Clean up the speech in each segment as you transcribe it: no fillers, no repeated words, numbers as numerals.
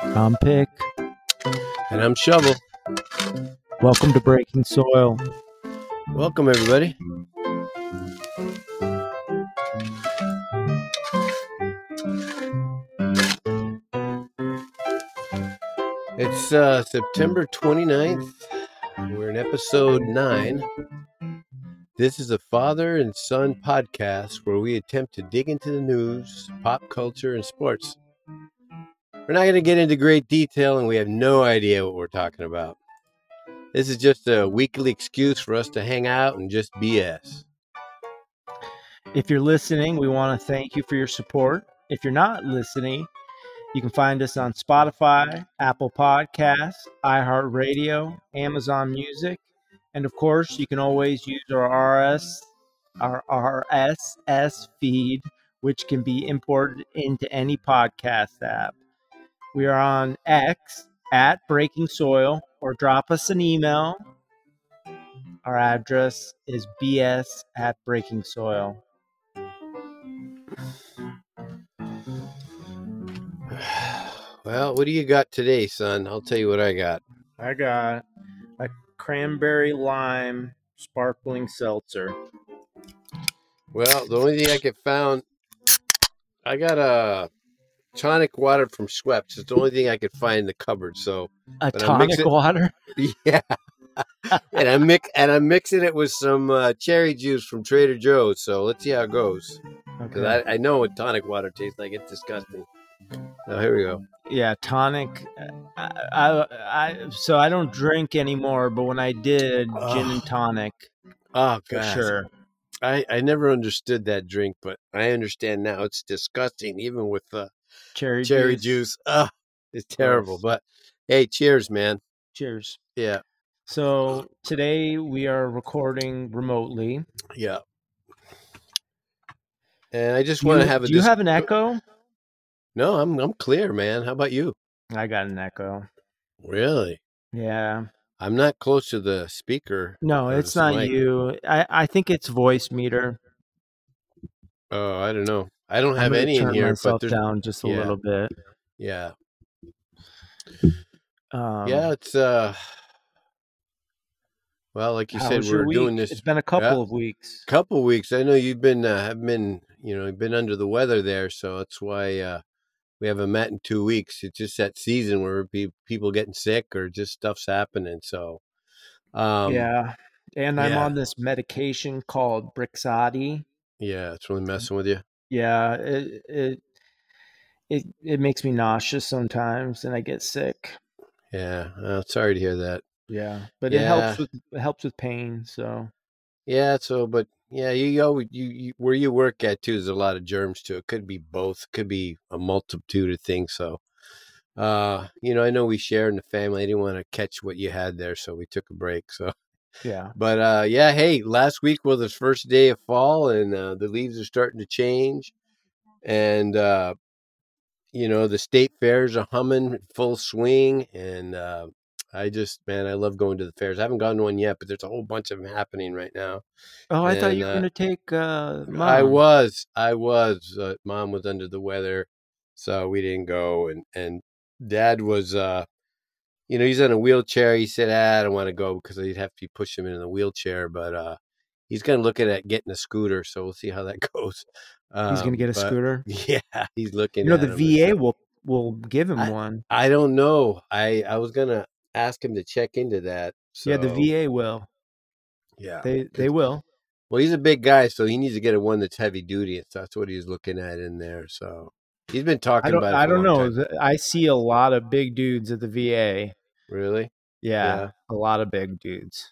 I'm Pick. And I'm Shovel. Welcome to Breaking Soil. Welcome, everybody. It's September 29th. We're in episode 9. This is a father and son podcast where we attempt to dig into the news, pop culture, and sports. We're not going to get into great detail, and we have no idea what we're talking about. This is just a weekly excuse for us to hang out and just BS. If you're listening, we want to thank you for your support. If you're not listening, you can find us on Spotify, Apple Podcasts, iHeartRadio, Amazon Music, and of course, you can always use our RSS feed, which can be imported into any podcast app. We are on X at Breaking Soil, or drop us an email. Our address is bs@breakingsoil. Well, what do you got today, son? I'll tell you what I got. I got a cranberry lime sparkling seltzer. Well, the only thing I could find, I got a tonic water from Schweppes. It's the only thing I could find in the cupboard. So A tonic water? Yeah. and I'm mixing it with some cherry juice from Trader Joe's. So let's see how it goes. Because Okay. I know what tonic water tastes like. It's disgusting. So here we go. Yeah, tonic. So I don't drink anymore, but when I did, gin and tonic Oh, for God. sure. I never understood that drink, but I understand now. It's disgusting, even with Cherry juice. It's terrible. Gross. But hey, cheers, man. Cheers. Yeah. So today we are recording remotely. Yeah. And I just want to have a. Do you have an echo? No, I'm clear, man. How about you? I got an echo. Really? Yeah. I'm not close to the speaker. No, it's not mic. you. I think it's voice meter. Oh, I don't know. I don't I'm have gonna any in turn here, myself but down just a little bit. Yeah. Yeah, it's well, like you said, was your we're doing week? this. It's been a couple of weeks. Couple weeks. I know you've been you've been under the weather there, so that's why we haven't met in 2 weeks. It's just that season where people getting sick or just stuff's happening. So, Yeah, and I'm yeah. on this medication called Brixadi. Yeah, it's really messing with you. Yeah, it makes me nauseous sometimes, and I get sick. Yeah, sorry to hear that. Yeah, but Yeah. it helps with pain. So Yeah, but yeah, you where you work at too, there's a lot of germs too. It could be both, could be a multitude of things. So, I know we shared in the family. I didn't want to catch what you had there, so we took a break. So, yeah, but yeah, hey, last week was the first day of fall, and the leaves are starting to change, and the state fairs are humming full swing, and I love going to the fairs. I haven't gone to one yet, but there's a whole bunch of them happening right now. Oh, I thought And you were going to take Mom. I was. Mom was under the weather, so we didn't go. And Dad was, he's in a wheelchair. He said, I don't want to go because I'd have to push him in the wheelchair. But he's going to look at getting a scooter, so we'll see how that goes. He's going to get a scooter? Yeah, he's looking You know, at the him. VA will give him one. I don't know. I was going to ask him to check into that. So. Yeah, the VA will. Yeah. They will. Well, he's a big guy, so he needs to get one that's heavy duty, and so that's what he's looking at in there. So he's been talking about it. I don't know. I see a lot of big dudes at the VA. Really? Yeah. A lot of big dudes.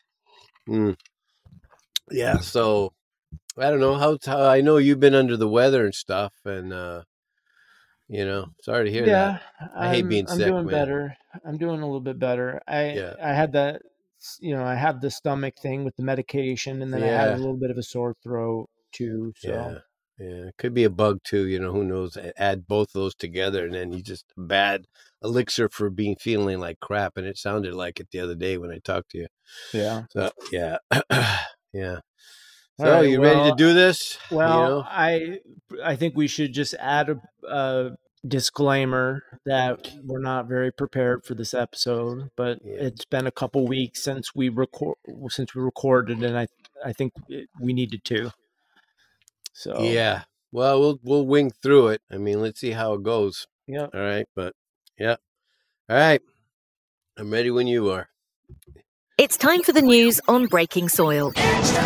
Yeah. So I don't know how I know you've been under the weather and stuff, and sorry to hear that. I hate being sick. I'm doing man. better. I'm doing a little bit better. I had that. I have the stomach thing with the medication, and then I had a little bit of a sore throat too. So yeah, it could be a bug too. Who knows? Add both those together, and then you just a bad elixir for feeling like crap. And it sounded like it the other day when I talked to you. Yeah. So yeah, yeah. So right, you ready to do this? Well, I think we should just add disclaimer that we're not very prepared for this episode, but it's been a couple weeks since we recorded, and I think we needed to. So yeah. Well, we'll wing through it. I mean, let's see how it goes. yeah. All right, but yeah. All right. I'm ready when you are. It's time for the news on Breaking Soil. Extra,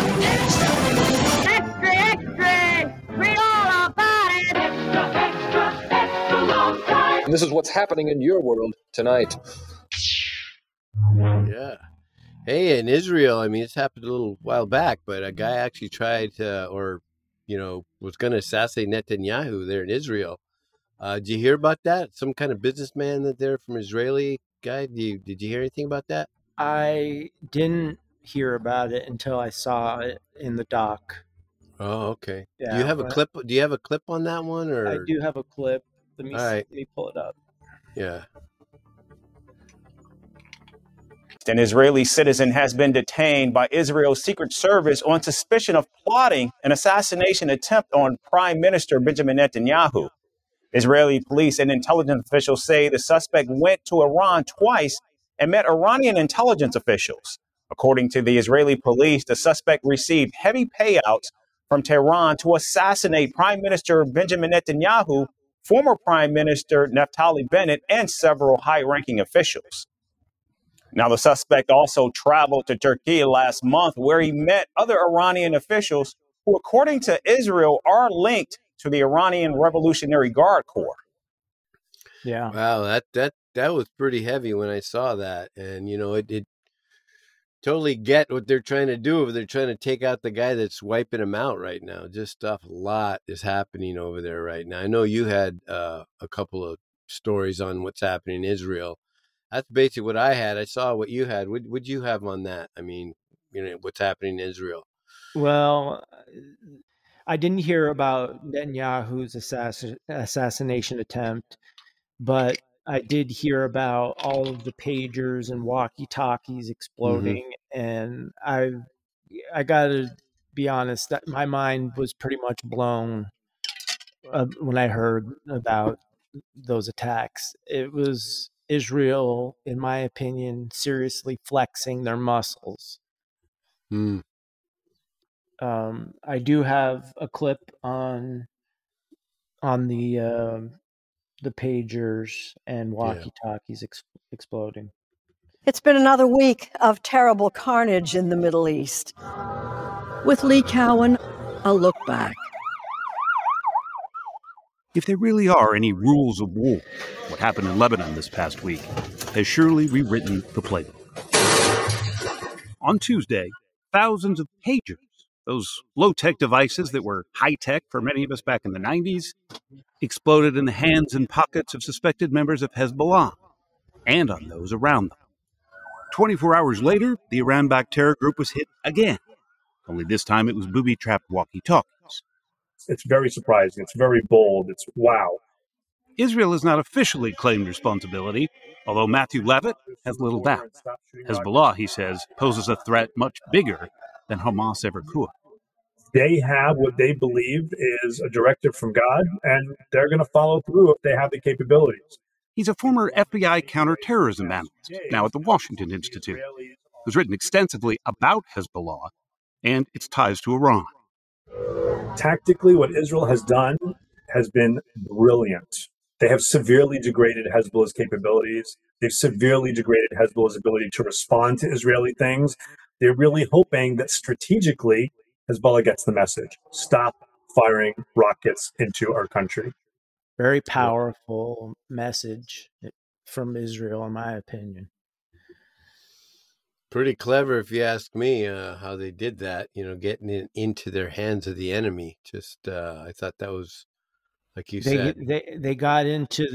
extra! Read all about it! Extra long time! And this is what's happening in your world tonight. Yeah. Hey, in Israel, I mean, it's happened a little while back, but a guy actually tried to, was going to assassinate Netanyahu there in Israel. Did you hear about that? Some kind of businessman that there from Israeli guy. Did you hear anything about that? I didn't hear about it until I saw it in the doc. Oh, okay. Yeah, do you have a clip? Do you have a clip on that one? Or I do have a clip. Let me pull it up. Yeah. An Israeli citizen has been detained by Israel's Secret Service on suspicion of plotting an assassination attempt on Prime Minister Benjamin Netanyahu. Israeli police and intelligence officials say the suspect went to Iran twice and met Iranian intelligence officials. According to the Israeli police, the suspect received heavy payouts from Tehran to assassinate Prime Minister Benjamin Netanyahu, former Prime Minister Naftali Bennett, and several high-ranking officials. Now, the suspect also traveled to Turkey last month, where he met other Iranian officials who, according to Israel, are linked to the Iranian Revolutionary Guard Corps. Yeah. Wow, that was pretty heavy when I saw that. And, it totally get what they're trying to do. They're trying to take out the guy that's wiping them out right now. Just stuff, a lot is happening over there right now. I know you had a couple of stories on what's happening in Israel. That's basically what I had. I saw what you had. What'd you have on that? I mean, what's happening in Israel? Well, I didn't hear about Netanyahu's assassination attempt, but I did hear about all of the pagers and walkie-talkies exploding, and I gotta be honest, that my mind was pretty much blown when I heard about those attacks. It was Israel, in my opinion, seriously flexing their muscles. I do have a clip on the pagers and walkie-talkies exploding. It's been another week of terrible carnage in the Middle East. With Lee Cowan, a look back. If there really are any rules of war, what happened in Lebanon this past week has surely rewritten the playbook. On Tuesday, thousands of pagers, those low-tech devices that were high-tech for many of us back in the 90s, exploded in the hands and pockets of suspected members of Hezbollah and on those around them. 24 hours later, the Iran-backed terror group was hit again, only this time it was booby-trapped walkie-talkies. It's very surprising. It's very bold. It's wow. Israel has not officially claimed responsibility, although Matthew Levitt has little doubt. Hezbollah, he says, poses a threat much bigger than Hamas ever could. They have what they believe is a directive from God, and they're going to follow through if they have the capabilities. He's a former FBI counterterrorism analyst, now at the Washington Institute, who's written extensively about Hezbollah and its ties to Iran. Tactically, what Israel has done has been brilliant. They have severely degraded Hezbollah's capabilities. They've severely degraded Hezbollah's ability to respond to Israeli things. They're really hoping that strategically, Hezbollah gets the message. Stop firing rockets into our country. Very powerful message from Israel, in my opinion. Pretty clever, if you ask me, how they did that, getting it into their hands of the enemy. Just, I thought that was, like you said. They got into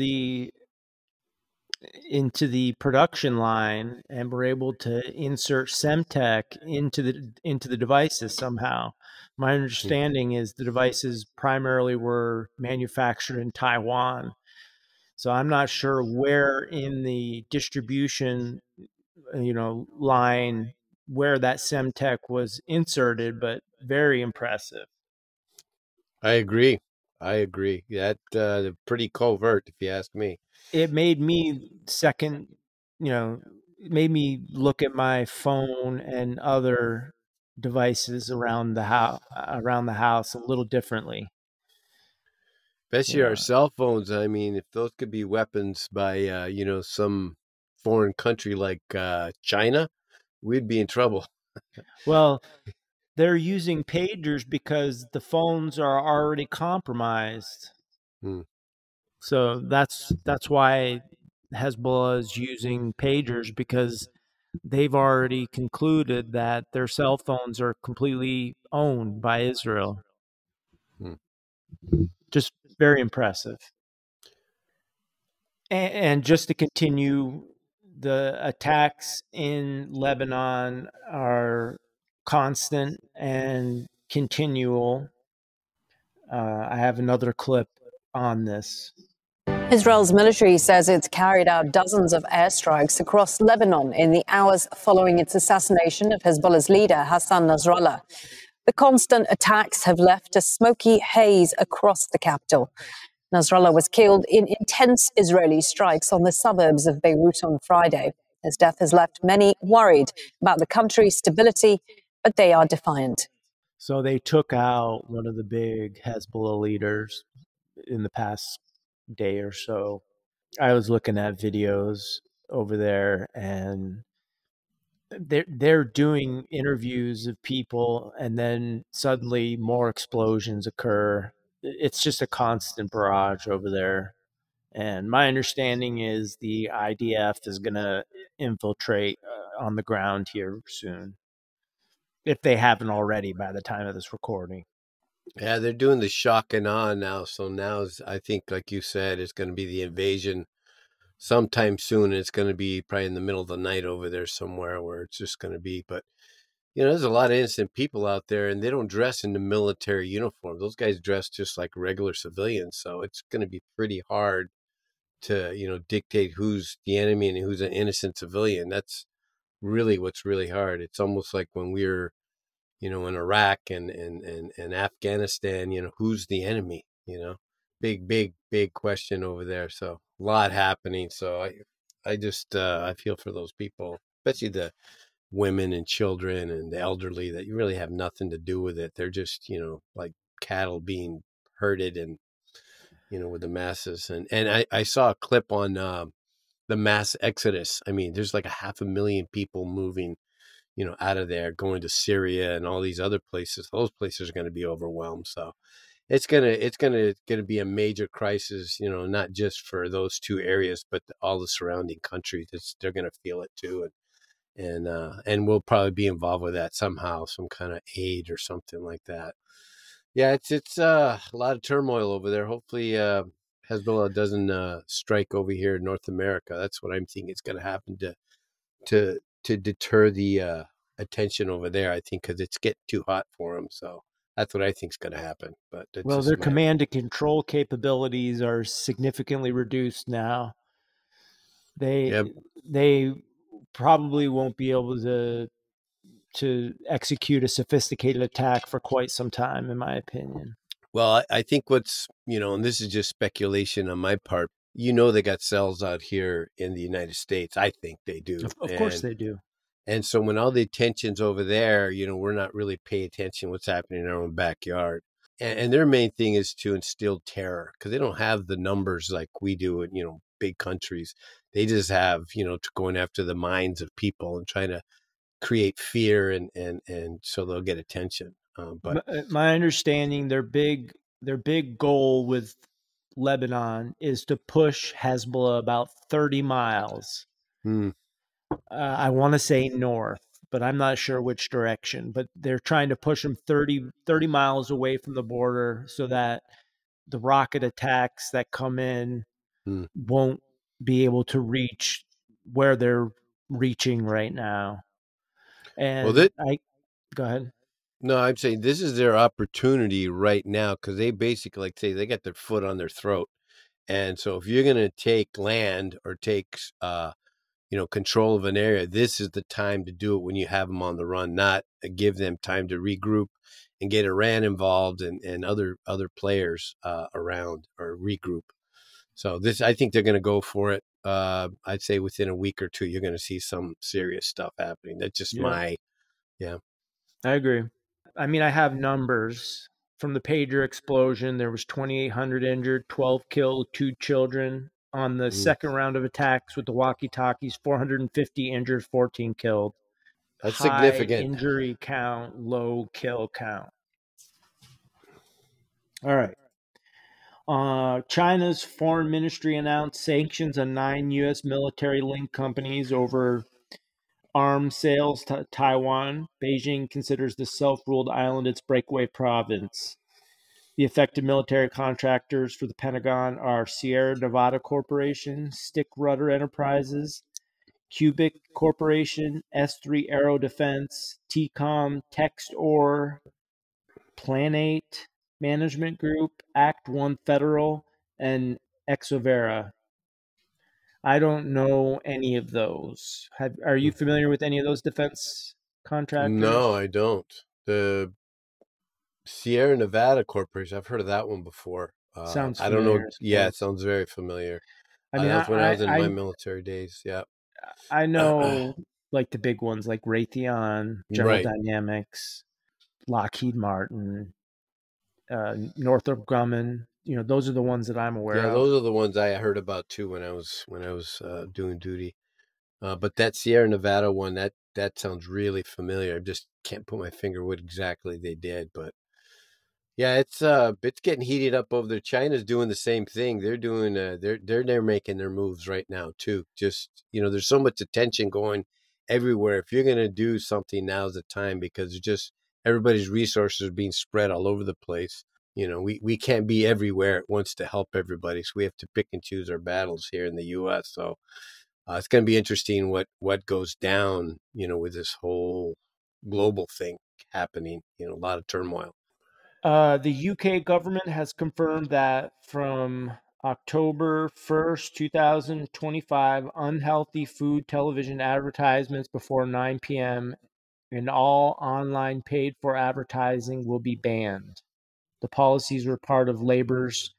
the production line and were able to insert Semtech into the devices somehow. My understanding is the devices primarily were manufactured in Taiwan. So I'm not sure where in the distribution line where that Semtech was inserted, but very impressive. I agree. I agree. That pretty covert, if you ask me. It made me it made me look at my phone and other devices around the house a little differently. Especially our cell phones. I mean, if those could be weapons by some foreign country like China, we'd be in trouble. Well, they're using pagers because the phones are already compromised. Hmm. So that's why Hezbollah is using pagers, because they've already concluded that their cell phones are completely owned by Israel. Hmm. Just very impressive. And just to continue, the attacks in Lebanon are constant and continual. I have another clip on this. Israel's military says it's carried out dozens of airstrikes across Lebanon in the hours following its assassination of Hezbollah's leader, Hassan Nasrallah. The constant attacks have left a smoky haze across the capital. Nasrallah was killed in intense Israeli strikes on the suburbs of Beirut on Friday. His death has left many worried about the country's stability, but they are defiant. So they took out one of the big Hezbollah leaders in the past day or so. I was looking at videos over there, and they're doing interviews of people, and then suddenly more explosions occur. It's just a constant barrage over there. And my understanding is the IDF is going to infiltrate on the ground here soon, if they haven't already by the time of this recording. Yeah, they're doing the shock and awe now. So now's, I think, like you said, it's going to be the invasion sometime soon. It's going to be probably in the middle of the night over there somewhere where it's just going to be. But, there's a lot of innocent people out there, and they don't dress in the military uniform. Those guys dress just like regular civilians. So it's going to be pretty hard to, dictate who's the enemy and who's an innocent civilian. That's really what's really hard. It's almost like when we were, in Iraq and Afghanistan, who's the enemy, big question over there. So a lot happening. So I just, I feel for those people, especially the women and children and the elderly that you really have nothing to do with it. They're just, like cattle being herded and, with the masses. And I saw a clip on the mass exodus. I mean, there's like 500,000 people moving, out of there, going to Syria and all these other places. Those places are going to be overwhelmed. So it's gonna be a major crisis, not just for those two areas, but all the surrounding countries. They're going to feel it too, and we'll probably be involved with that somehow, some kind of aid or something like that. Yeah, it's a lot of turmoil over there. Hopefully, Hezbollah doesn't strike over here in North America. That's what I'm thinking is going to happen to deter the attention over there. I think because it's getting too hot for them. So that's what I think is going to happen. But well, their command and control capabilities are significantly reduced now. They probably won't be able to execute a sophisticated attack for quite some time, in my opinion. Well, I think what's, and this is just speculation on my part, they got cells out here in the United States. I think they do. Of course they do. And so when all the attention's over there, we're not really paying attention to what's happening in our own backyard. And their main thing is to instill terror, because they don't have the numbers like we do in, big countries. They just have, going after the minds of people and trying to create fear and so they'll get attention. But my understanding, their big goal with Lebanon is to push Hezbollah about 30 miles. I want to say north, but I'm not sure which direction. But they're trying to push them 30 miles away from the border so that the rocket attacks that come in won't be able to reach where they're reaching right now. And go ahead. No, I'm saying this is their opportunity right now, because they basically, like say, they got their foot on their throat. And so if you're going to take land or take, control of an area, this is the time to do it when you have them on the run, not give them time to regroup and get Iran involved and other players around or regroup. So I think they're going to go for it. I'd say within a week or two, you're going to see some serious stuff happening. That's just I agree. I mean, I have numbers from the pager explosion. There was 2,800 injured, 12 killed, 2 children. On the second round of attacks with the walkie-talkies, 450 injured, 14 killed. That's high significant. Injury count, low kill count. All right. China's foreign ministry announced sanctions on 9 U.S. military-linked companies over arms sales to Taiwan. Beijing considers the self-ruled island its breakaway province. The affected military contractors for the Pentagon are Sierra Nevada Corporation, Stick Rudder Enterprises, Cubic Corporation, S3 Aero Defense, TCOM, Textor, Planate Management Group, Act One Federal, and Exovera. I don't know any of those. Are you familiar with any of those defense contractors? No, I don't. The Sierra Nevada Corporation, I've heard of that one before. Sounds I don't know. familiar. Yeah, it sounds very familiar. I mean, that was when I was in my military days. Yeah. I know like the big ones like Raytheon, General Right. Dynamics, Lockheed Martin, Northrop Grumman. Those are the ones that I'm aware Yeah, of. those are the ones I heard about too when I was doing duty. But that Sierra Nevada one, that sounds really familiar. I just can't put my finger what exactly they did, but yeah, it's getting heated up over there. China's doing the same thing. They're doing they're making their moves right now too. Just there's so much attention going everywhere. If you're gonna do something, now's the time, because just everybody's resources are being spread all over the place. We can't be everywhere at once to help everybody, so we have to pick and choose our battles here in the U.S. So it's going to be interesting what goes down, with this whole global thing happening. A lot of turmoil. The UK government has confirmed that from October 1st, 2025, unhealthy food television advertisements before 9 p.m. and all online paid-for advertising will be banned. The policies were part of Labour's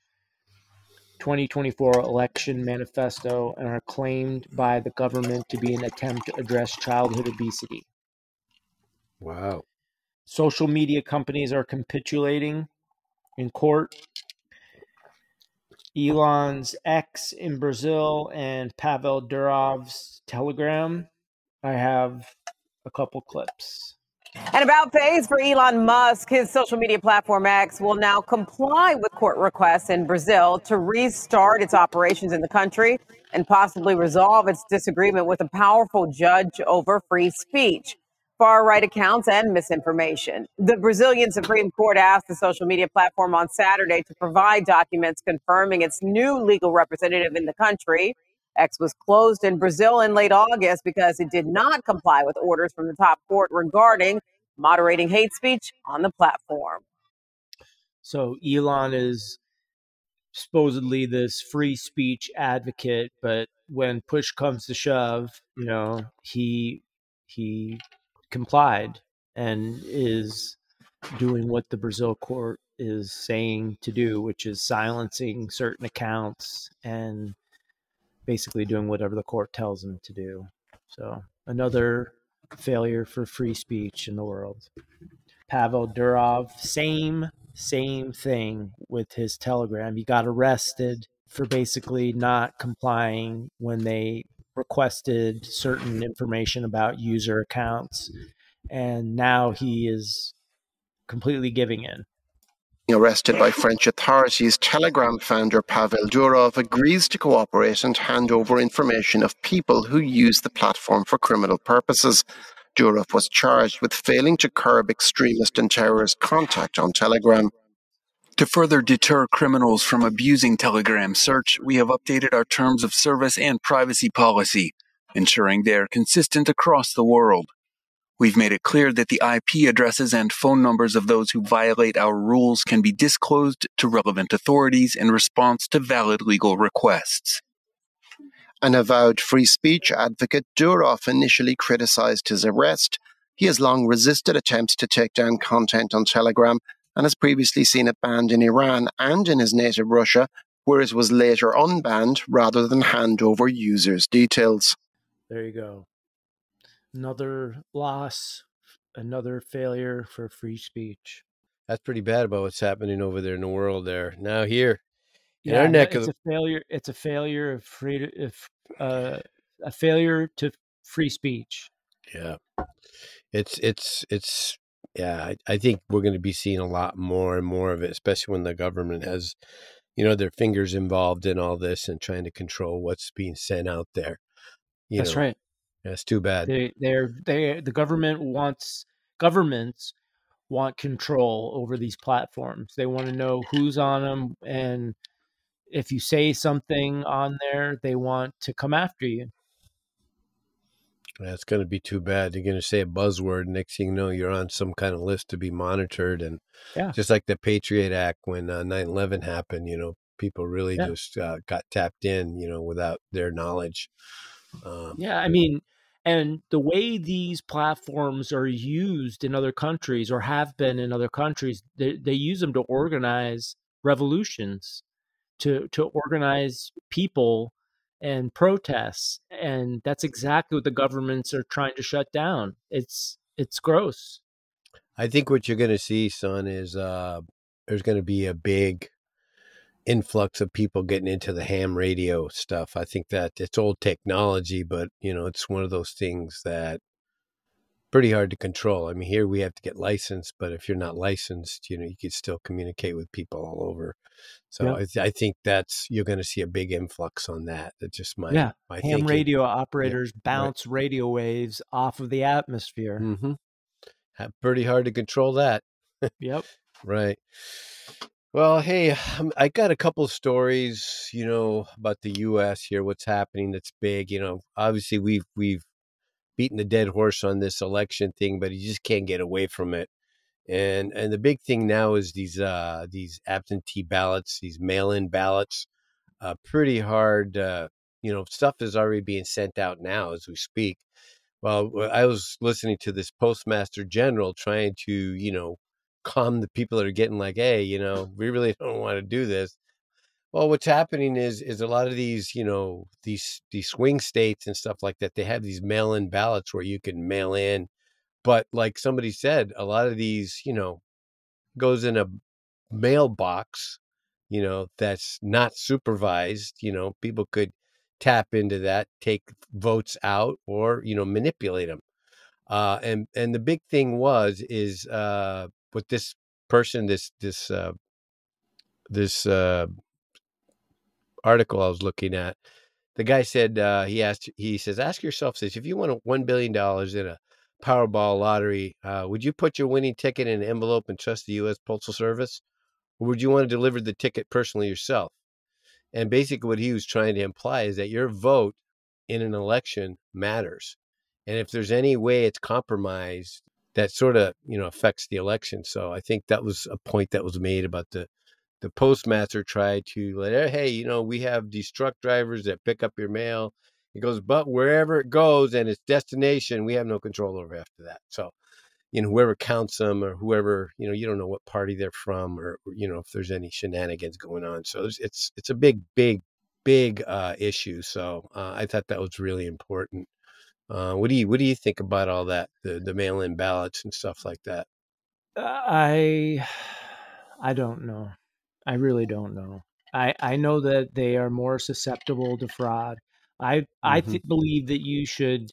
2024 election manifesto and are claimed by the government to be an attempt to address childhood obesity. Wow. Social media companies are capitulating in court. Elon's X in Brazil and Pavel Durov's Telegram. I have a couple clips. And about phase for Elon Musk, his social media platform X will now comply with court requests in Brazil to restart its operations in the country and possibly resolve its disagreement with a powerful judge over free speech, far-right accounts, and misinformation. The Brazilian Supreme Court asked the social media platform on Saturday to provide documents confirming its new legal representative in the country. X was closed in Brazil in late August because it did not comply with orders from the top court regarding moderating hate speech on the platform. So Elon is supposedly this free speech advocate, but when push comes to shove, he complied and is doing what the Brazil court is saying to do, which is silencing certain accounts and basically doing whatever the court tells him to do. So another failure for free speech in the world. Pavel Durov, same thing with his Telegram. He got arrested for basically not complying when they requested certain information about user accounts, and now he is completely giving in. Arrested by French authorities, Telegram founder Pavel Durov agrees to cooperate and hand over information of people who use the platform for criminal purposes. Durov was charged with failing to curb extremist and terrorist contact on Telegram. To further deter criminals from abusing Telegram search, we have updated our terms of service and privacy policy, ensuring they are consistent across the world. We've made it clear that the IP addresses and phone numbers of those who violate our rules can be disclosed to relevant authorities in response to valid legal requests. An avowed free speech advocate, Durov initially criticized his arrest. He has long resisted attempts to take down content on Telegram and has previously seen it banned in Iran and in his native Russia, where it was later unbanned rather than hand over users' details. There you go. Another loss, another failure for free speech. That's pretty bad about what's happening over there in the world there. Now here in our neck of it's a failure. It's a failure of a failure to free speech. Yeah. It's yeah, I think we're going to be seeing a lot more and more of it, especially when the government has, their fingers involved in all this and trying to control what's being sent out there. That's right. That's too bad. The governments want control over these platforms. They want to know who's on them, and if you say something on there, they want to come after you. That's going to be too bad. You're going to say a buzzword, next thing you know, you're on some kind of list to be monitored. And just like the Patriot Act when 9/11 happened, people really just got tapped in, without their knowledge. And the way these platforms are used in other countries or have been in other countries, they use them to organize revolutions, to organize people and protests. And that's exactly what the governments are trying to shut down. It's gross. I think what you're going to see, son, is there's going to be a big influx of people getting into the ham radio stuff. I think that it's old technology, but it's one of those things that pretty hard to control. I mean, here we have to get licensed, but if you're not licensed, you can still communicate with people all over. So I think you're going to see a big influx on that. That's just my ham thinking. Radio operators bounce radio waves off of the atmosphere. Mm-hmm. Pretty hard to control that. Yep. Right. Well, hey, I got a couple of stories, about the U.S. here, what's happening that's big. Obviously we've beaten the dead horse on this election thing, but you just can't get away from it. And the big thing now is these absentee ballots, these mail-in ballots. Pretty hard. Stuff is already being sent out now as we speak. Well, I was listening to this Postmaster General trying to, calm the people that are getting like, hey, we really don't want to do this. Well, what's happening is a lot of these, these swing states and stuff like that, they have these mail-in ballots where you can mail in. But like somebody said, a lot of these, goes in a mailbox, that's not supervised. People could tap into that, take votes out, or, manipulate them. And the big thing is with this person, this article I was looking at, the guy said, he says, ask yourself this: if you won $1 billion in a Powerball lottery, would you put your winning ticket in an envelope and trust the U.S. Postal Service? Or would you want to deliver the ticket personally yourself? And basically what he was trying to imply is that your vote in an election matters. And if there's any way it's compromised, that sort of, affects the election. So I think that was a point that was made about the postmaster tried to let, hey, we have these truck drivers that pick up your mail. He goes, but wherever it goes and its destination, we have no control over after that. So, whoever counts them or whoever, you don't know what party they're from or, if there's any shenanigans going on. So it's a big issue. So I thought that was really important. What do you think about all that, the mail-in ballots and stuff like that? I don't know. I really don't know. I know that they are more susceptible to fraud. I believe that you should,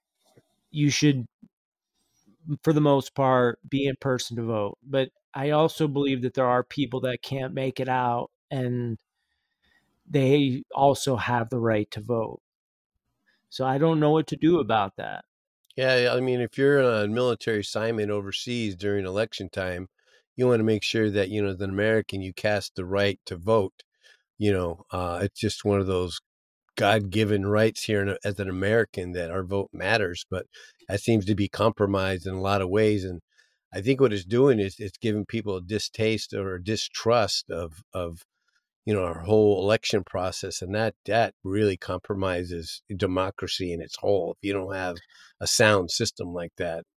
for the most part, be in person to vote. But I also believe that there are people that can't make it out, and they also have the right to vote. So I don't know what to do about that. Yeah, I mean, if you're on a military assignment overseas during election time, you want to make sure that, as an American, you cast the right to vote. It's just one of those God-given rights here as an American that our vote matters, but that seems to be compromised in a lot of ways. And I think what it's doing is it's giving people a distaste or a distrust of our whole election process. And that really compromises democracy in its whole, if you don't have a sound system like that. But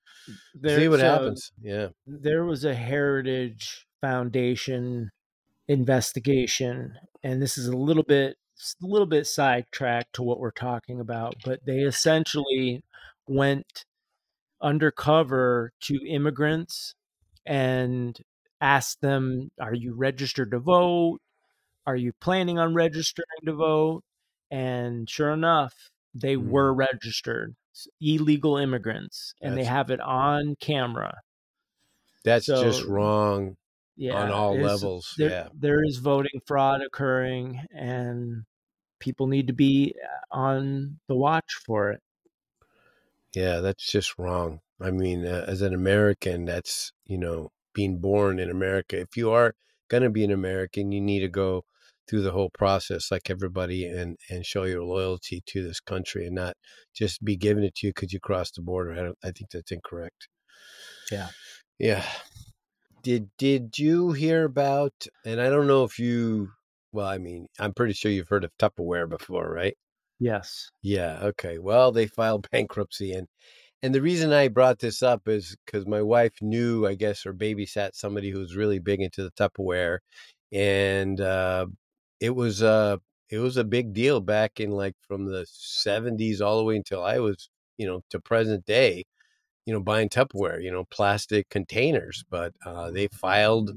See what So happens. Yeah. there was a Heritage Foundation investigation, and this is a little bit sidetracked to what we're talking about, but they essentially went undercover to immigrants and asked them, are you registered to vote? Are you planning on registering to vote? And sure enough, they were registered, illegal immigrants, and they That's- have it on camera. That's So, just wrong on all levels. Yeah. There is voting fraud occurring, and people need to be on the watch for it. Yeah, that's just wrong. I mean, as an American, that's, being born in America. If you are going to be an American, you need to go through the whole process like everybody and show your loyalty to this country and not just be giving it to you because you crossed the border. I think that's incorrect. Yeah. Yeah. Did you hear about, and I don't know if I'm pretty sure you've heard of Tupperware before, right? Yes. Yeah. Okay. Well, they filed bankruptcy, and the reason I brought this up is because my wife knew, I guess, or babysat somebody who was really big into the Tupperware, and it was a big deal back in from the 70s all the way until I was, to present day, buying Tupperware, plastic containers. But they filed,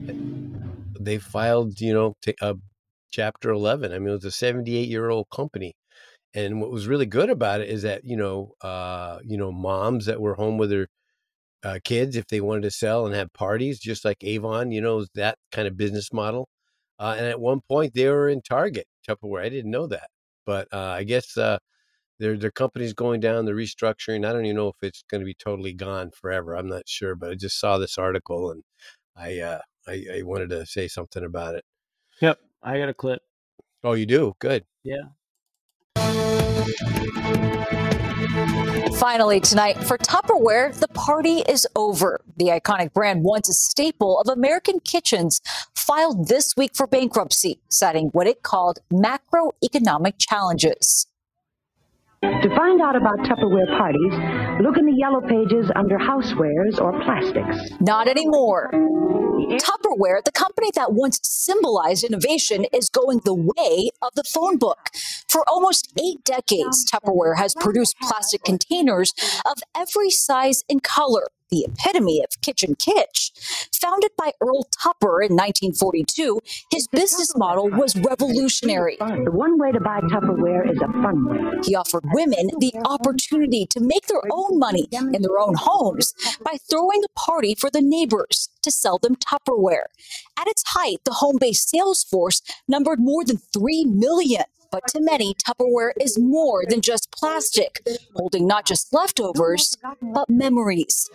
Chapter 11. I mean, it was a 78-year-old company. And what was really good about it is that, moms that were home with their kids, if they wanted to sell and have parties, just like Avon, that kind of business model. And at one point they were in Target, Tupperware. I didn't know that. But I guess their company's going down, the restructuring. I don't even know if it's going to be totally gone forever. I'm not sure, but I just saw this article and I wanted to say something about it. Yep. I got a clip. Oh, you do? Good. Yeah. Finally tonight, for Tupperware, the party is over. The iconic brand, once a staple of American kitchens, filed this week for bankruptcy, citing what it called macroeconomic challenges. To find out about Tupperware parties, look in the yellow pages under housewares or plastics. Not anymore. Tupperware, the company that once symbolized innovation, is going the way of the phone book. For almost 8 decades, Tupperware has produced plastic containers of every size and color, the epitome of kitchen kitsch. Founded by Earl Tupper in 1942, his business model was revolutionary. The one way to buy Tupperware is a fun way. He offered women the opportunity to make their own money in their own homes by throwing a party for the neighbors to sell them Tupperware. At its height, the home-based sales force numbered more than 3 million. But to many, Tupperware is more than just plastic, holding not just leftovers, but memories.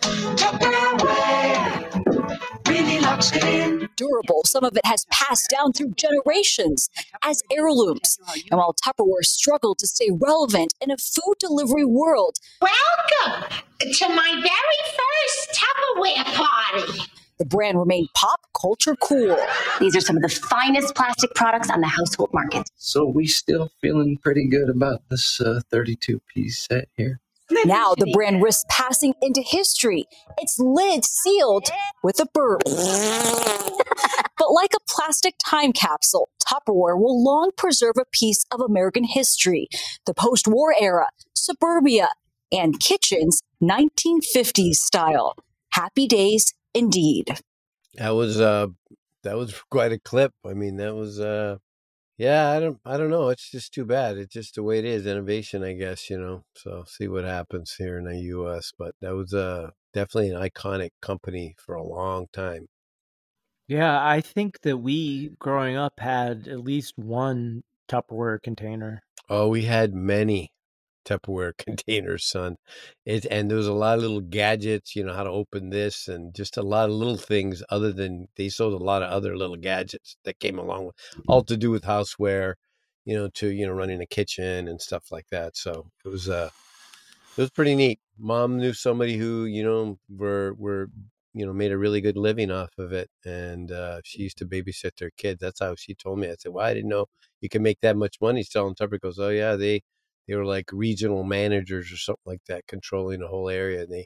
Really locks it in. Durable, some of it has passed down through generations as heirlooms. And while Tupperware struggled to stay relevant in a food delivery world, welcome to my very first Tupperware party. The brand remained pop culture cool. These are some of the finest plastic products on the household market. So we still feeling pretty good about this 32-piece set here. Now the brand risks passing into history, its lid sealed with a burp. But like a plastic time capsule, Tupperware will long preserve a piece of American history, the post-war era, suburbia, and kitchens 1950s style. Happy days indeed. That was quite a clip. I mean, that was I don't know. It's just too bad. It's just the way it is. Innovation, I guess, So see what happens here in the US. But that was definitely an iconic company for a long time. Yeah, I think that we growing up had at least one Tupperware container. Oh, we had many Tupperware containers, son. And there was a lot of little gadgets, how to open this and just a lot of little things other than they sold a lot of other little gadgets that came along with all to do with houseware, to, running a kitchen and stuff like that. So it was pretty neat. Mom knew somebody who, were made a really good living off of it. And she used to babysit their kids. That's how she told me. I said, well, I didn't know you can make that much money selling Tupperware. Goes, oh yeah, they were like regional managers or something like that, controlling the whole area. And they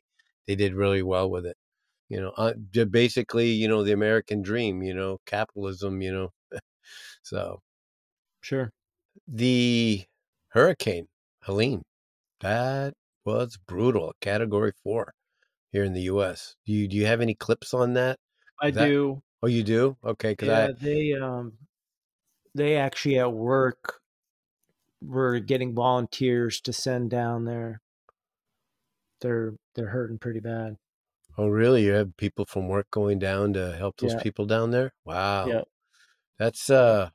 they did really well with it. Basically, the American dream, capitalism, So Sure. The hurricane, Helene, that was brutal. Category 4 here in the U.S. Do you have any clips on that? I do. Oh, you do? Okay, because they actually at work were getting volunteers to send down there. They're hurting pretty bad. Oh, really? You have people from work going down to help those Yeah. people down there? Wow. Yeah. That's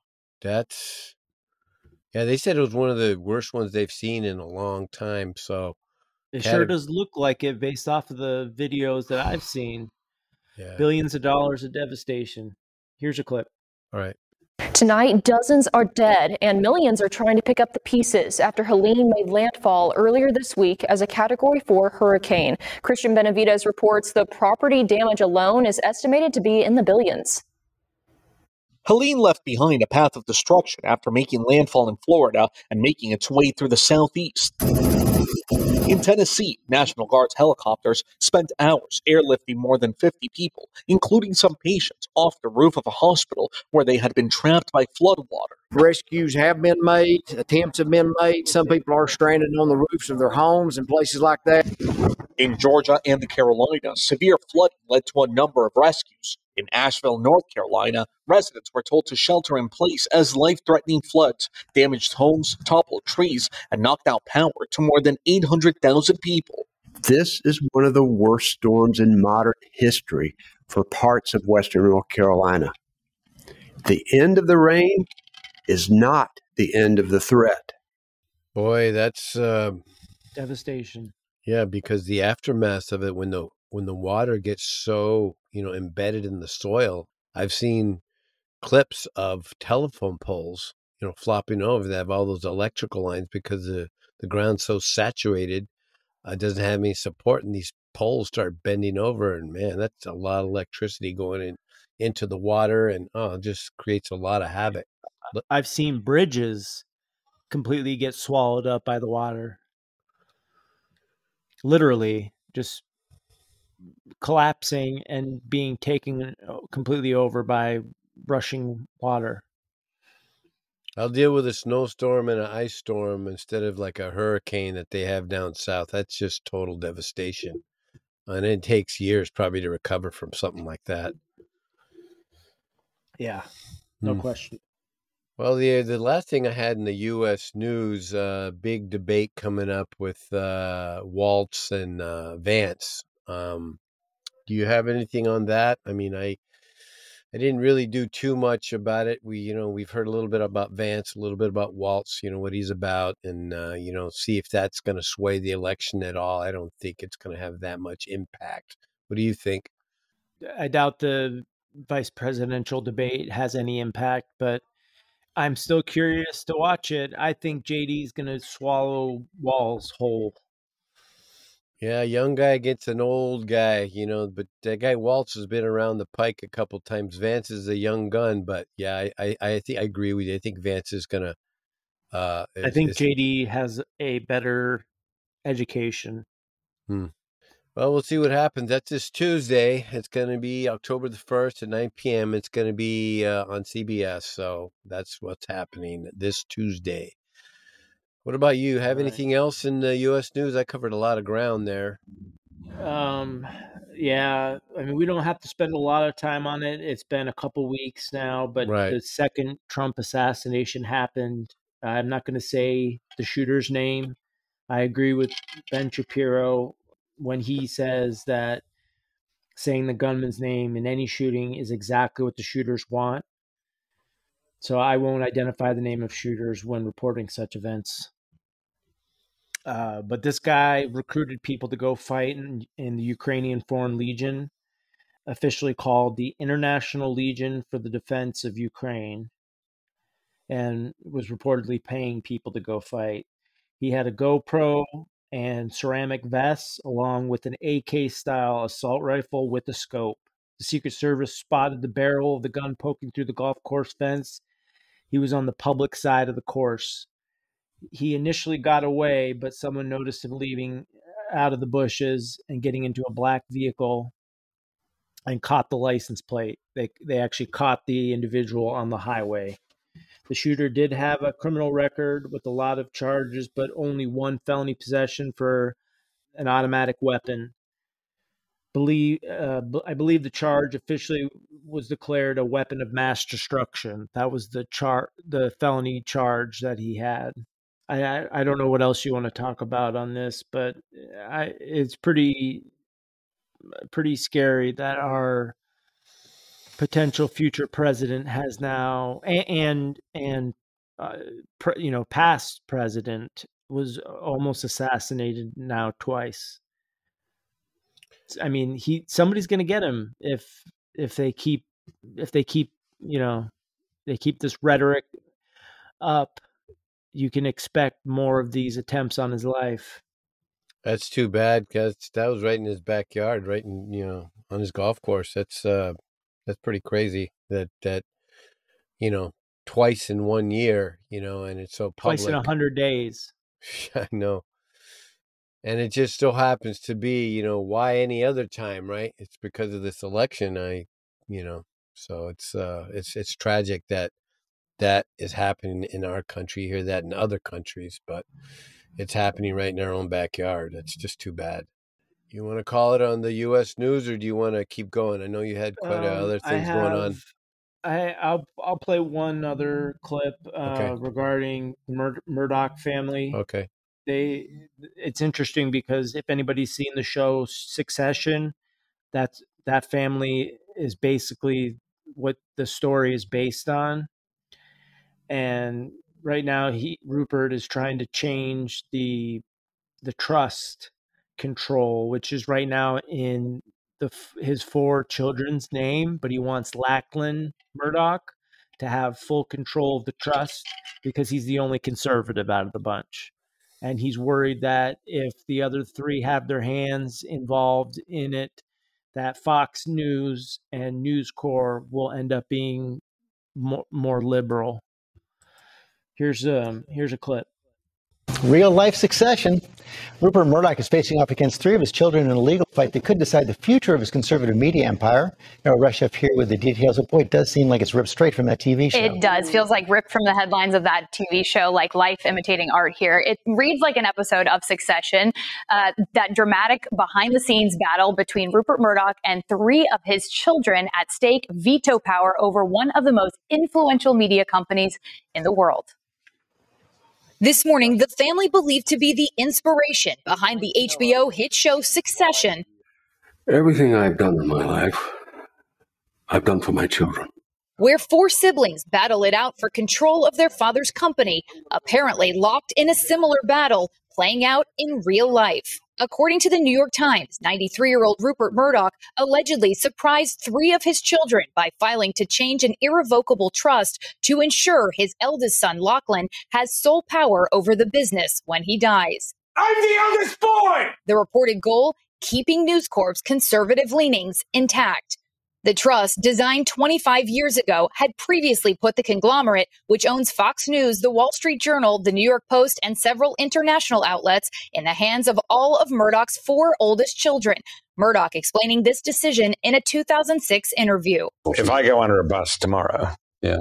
yeah, they said it was one of the worst ones they've seen in a long time. So It sure does look like it based off of the videos that I've seen. Yeah. Billions of dollars of devastation. Here's a clip. All right. Tonight, dozens are dead and millions are trying to pick up the pieces after Helene made landfall earlier this week as a Category 4 hurricane. Christian Benavides reports the property damage alone is estimated to be in the billions. Helene left behind a path of destruction after making landfall in Florida and making its way through the southeast. In Tennessee, National Guard's helicopters spent hours airlifting more than 50 people, including some patients, off the roof of a hospital where they had been trapped by floodwater. Rescues have been made, attempts have been made. Some people are stranded on the roofs of their homes and places like that. In Georgia and the Carolinas, severe flooding led to a number of rescues. In Asheville, North Carolina, residents were told to shelter in place as life-threatening floods damaged homes, toppled trees, and knocked out power to more than 800,000 people. This is one of the worst storms in modern history for parts of western North Carolina. The end of the rain is not the end of the threat. Boy, that's devastation. Yeah, because the aftermath of it, when the water gets so embedded in the soil, I've seen clips of telephone poles flopping over that have all those electrical lines because the ground's so saturated, it doesn't have any support, and these poles start bending over, and man, that's a lot of electricity going into the water, and it just creates a lot of havoc. I've seen bridges completely get swallowed up by the water. Literally just collapsing and being taken completely over by rushing water. I'll deal with a snowstorm and an ice storm instead of like a hurricane that they have down south. That's just total devastation. And it takes years probably to recover from something like that. Yeah, no question. Well, the last thing I had in the U.S. news, big debate coming up with Waltz and Vance. Do you have anything on that? I mean, I didn't really do too much about it. We've heard a little bit about Vance, a little bit about Waltz, what he's about, and see if that's going to sway the election at all. I don't think it's going to have that much impact. What do you think? I doubt the vice presidential debate has any impact, but I'm still curious to watch it. I think JD is going to swallow Walz whole. Yeah, young guy against an old guy, but that guy Waltz has been around the pike a couple times. Vance is a young gun, but yeah, I think I agree with you. I think Vance is going to. I think JD has a better education. Well, we'll see what happens. That's this Tuesday. It's going to be October the 1st at 9 p.m. It's going to be on CBS. So that's what's happening this Tuesday. What about you? Have anything else in the U.S. news? I covered a lot of ground there. Yeah. I mean, we don't have to spend a lot of time on it. It's been a couple weeks now, but the second Trump assassination happened. I'm not going to say the shooter's name. I agree with Ben Shapiro when he says that saying the gunman's name in any shooting is exactly what the shooters want. So I won't identify the name of shooters when reporting such events. But this guy recruited people to go fight in the Ukrainian Foreign Legion, officially called the International Legion for the Defense of Ukraine, and was reportedly paying people to go fight. He had a GoPro and ceramic vests, along with an AK-style assault rifle with a scope. The Secret Service spotted the barrel of the gun poking through the golf course fence. He was on the public side of the course. He initially got away, but someone noticed him leaving out of the bushes and getting into a black vehicle and caught the license plate. They actually caught the individual on the highway. The shooter did have a criminal record with a lot of charges, but only one felony possession for an automatic weapon. I believe the charge officially was declared a weapon of mass destruction. That was the felony charge that he had. I don't know what else you want to talk about on this, but it's pretty scary that our potential future president has now and past president was almost assassinated now twice. I mean, somebody's going to get him if they keep they keep this rhetoric up. You can expect more of these attempts on his life. That's too bad, because that was right in his backyard, right in on his golf course. That's pretty crazy that twice in 1 year, and it's so public. Twice in 100 days. I know. And it just so happens to be, why any other time, right? It's because of this election. So it's tragic that is happening in our country. You hear that in other countries, but it's happening right in our own backyard. It's just too bad. You want to call it on the U.S. news, or do you want to keep going? I know you had quite other things going on. I'll play one other clip regarding the Murdoch family. Okay. It's interesting because if anybody's seen the show Succession, that family is basically what the story is based on. And right now, Rupert is trying to change the trust control, which is right now in his 4 children's name, but he wants Lachlan Murdoch to have full control of the trust because he's the only conservative out of the bunch. And he's worried that if the other 3 have their hands involved in it, that Fox News and News Corp will end up being more liberal. Here's a clip. Real life Succession. Rupert Murdoch is facing off against 3 of his children in a legal fight that could decide the future of his conservative media empire. Rush up here with the details. Boy, it does seem like it's ripped straight from that TV show. It does. Feels like ripped from the headlines of that TV show, like life imitating art here. It reads like an episode of Succession. That dramatic behind the scenes battle between Rupert Murdoch and 3 of his children at stake, veto power over one of the most influential media companies in the world. This morning, the family believed to be the inspiration behind the HBO hit show Succession. Everything I've done in my life, I've done for my children. Where 4 siblings battle it out for control of their father's company, apparently locked in a similar battle playing out in real life. According to the New York Times, 93-year-old Rupert Murdoch allegedly surprised 3 of his children by filing to change an irrevocable trust to ensure his eldest son, Lachlan, has sole power over the business when he dies. I'm the eldest boy! The reported goal, keeping News Corp's conservative leanings intact. The trust, designed 25 years ago, had previously put the conglomerate, which owns Fox News, The Wall Street Journal, The New York Post, and several international outlets, in the hands of all of Murdoch's 4 oldest children. Murdoch explaining this decision in a 2006 interview. If I go under a bus tomorrow,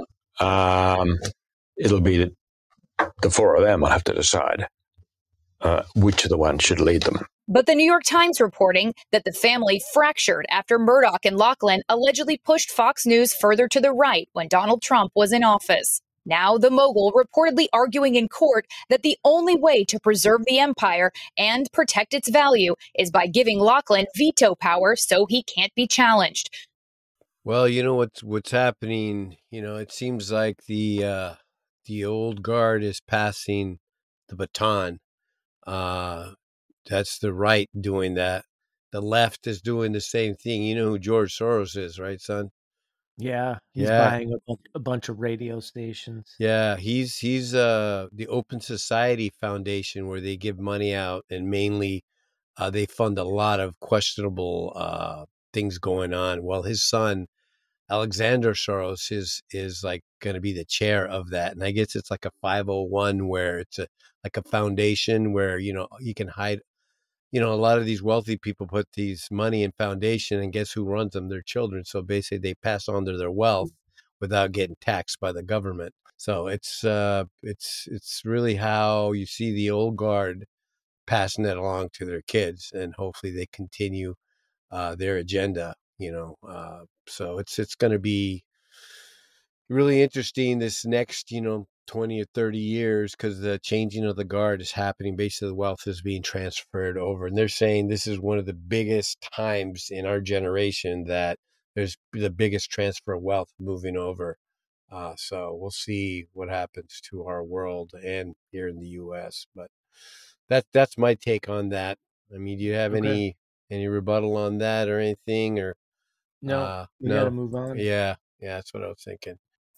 it'll be the 4 of them will have to decide which of the ones should lead them. But the New York Times reporting that the family fractured after Murdoch and Lachlan allegedly pushed Fox News further to the right when Donald Trump was in office. Now the mogul reportedly arguing in court that the only way to preserve the empire and protect its value is by giving Lachlan veto power so he can't be challenged. Well, what's happening, it seems like the old guard is passing the baton. That's the right doing that. The left is doing the same thing. You know who George Soros is, right, son? Yeah, he's buying a bunch of radio stations. Yeah, he's the Open Society Foundation, where they give money out, and mainly they fund a lot of questionable things going on. Well, his son, Alexander Soros, is like going to be the chair of that, and I guess it's like a 501 where it's like a foundation where you can hide you know, a lot of these wealthy people put these money in foundation, and guess who runs them? Their children. So basically they pass on their wealth without getting taxed by the government. So it's really how you see the old guard passing that along to their kids, and hopefully they continue their agenda, you know. So it's going to be really interesting this next, you know, 20 or 30 years, because the changing of the guard is happening. Basically, the wealth is being transferred over. And they're saying this is one of the biggest times in our generation that there's the biggest transfer of wealth moving over. So we'll see what happens to our world and here in the U.S. But that's my take on that. I mean, do you have any rebuttal on that or anything? Or no, we got to move on. Yeah, that's what I was thinking.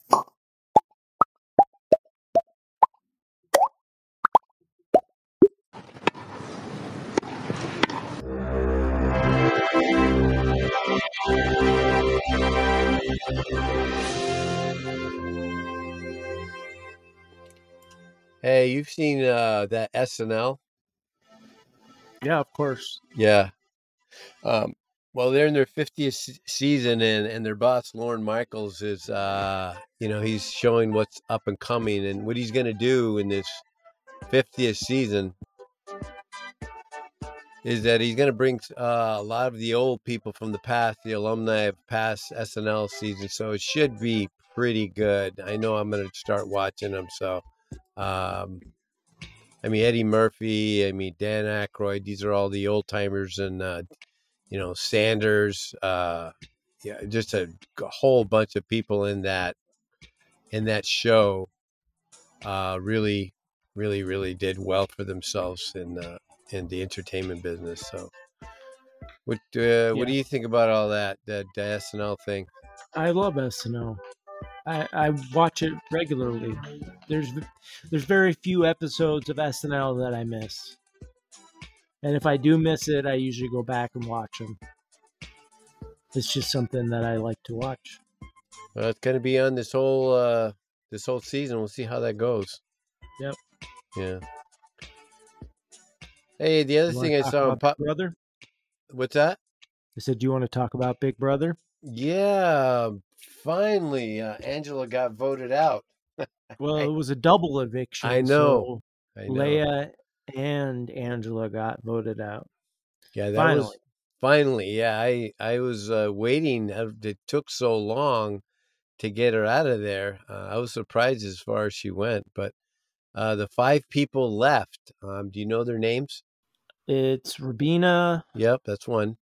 Hey, you've seen that SNL? Yeah, of course. Yeah. Well, they're in their 50th season, and their boss, Lorne Michaels, is, you know, he's showing what's up and coming and what he's going to do in this 50th season is that he's going to bring a lot of the old people from the past, the alumni of past SNL seasons. So it should be pretty good. I know I'm going to start watching them. So, I mean, Eddie Murphy, I mean, Dan Aykroyd, these are all the old timers, and, you know, Sanders, just a whole bunch of people in that show, really did well for themselves in the entertainment business. So, what do you think about all that SNL thing? I love SNL. I watch it regularly. There's very few episodes of SNL that I miss. And if I do miss it, I usually go back and watch them. It's just something that I like to watch. Well, it's going to be on this whole season. We'll see how that goes. Yep. Yeah. Hey, the other thing I saw on Big Brother. What's that? I said, do you want to talk about Big Brother? Yeah. Finally, Angela got voted out. Well, it was a double eviction. I know. So Leia and Angela got voted out. Yeah, that was finally. Yeah, I was waiting. It took so long to get her out of there. I was surprised as far as she went, but the 5 people left. Do you know their names? It's Rabina. Yep, that's one.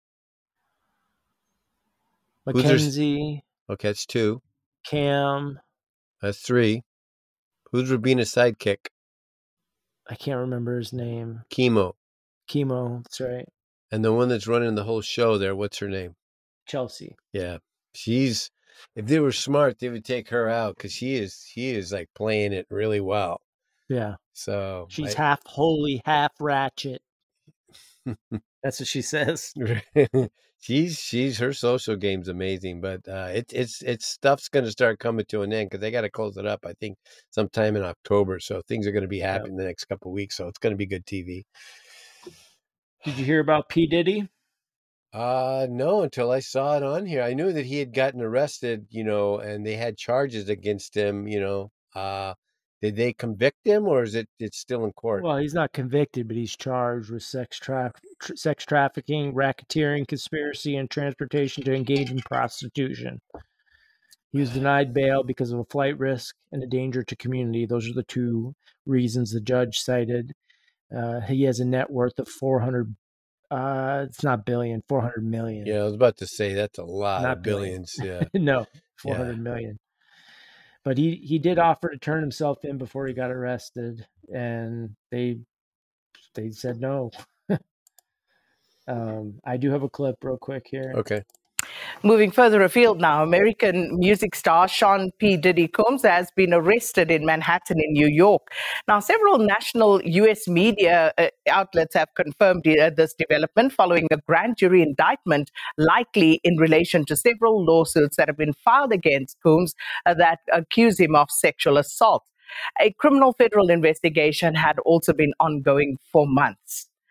Mackenzie. Okay, that's 2. Cam. That's 3. Who's Rabina's sidekick? I can't remember his name. Chemo, that's right. And the one that's running the whole show there, what's her name? Chelsea. Yeah. If they were smart, they would take her out, because she is like playing it really well. Yeah. So she's half holy, half ratchet. That's what she says. She's her social game's amazing, but it's stuff's going to start coming to an end, because they got to close it up, I think, sometime in October. So things are going to be happening the next couple of weeks. So it's going to be good TV. Did you hear about P. Diddy? No, until I saw it on here. I knew that he had gotten arrested, you know, and they had charges against him, you know. Did they convict him, or is it's still in court? Well, he's not convicted, but he's charged with sex trafficking, racketeering, conspiracy, and transportation to engage in prostitution. He was denied bail because of a flight risk and a danger to community. Those are the 2 reasons the judge cited. He has a net worth of 400. It's not billion, 400 million. Yeah, I was about to say that's a lot Not of billions. Yeah. No, 400 million. But he did offer to turn himself in before he got arrested, and they said no. I do have a clip real quick here. Okay. Moving further afield now, American music star Sean P. Diddy Combs has been arrested in Manhattan in New York. Now, several national U.S. media outlets have confirmed this development following a grand jury indictment, likely in relation to several lawsuits that have been filed against Combs that accuse him of sexual assault. A criminal federal investigation had also been ongoing for months.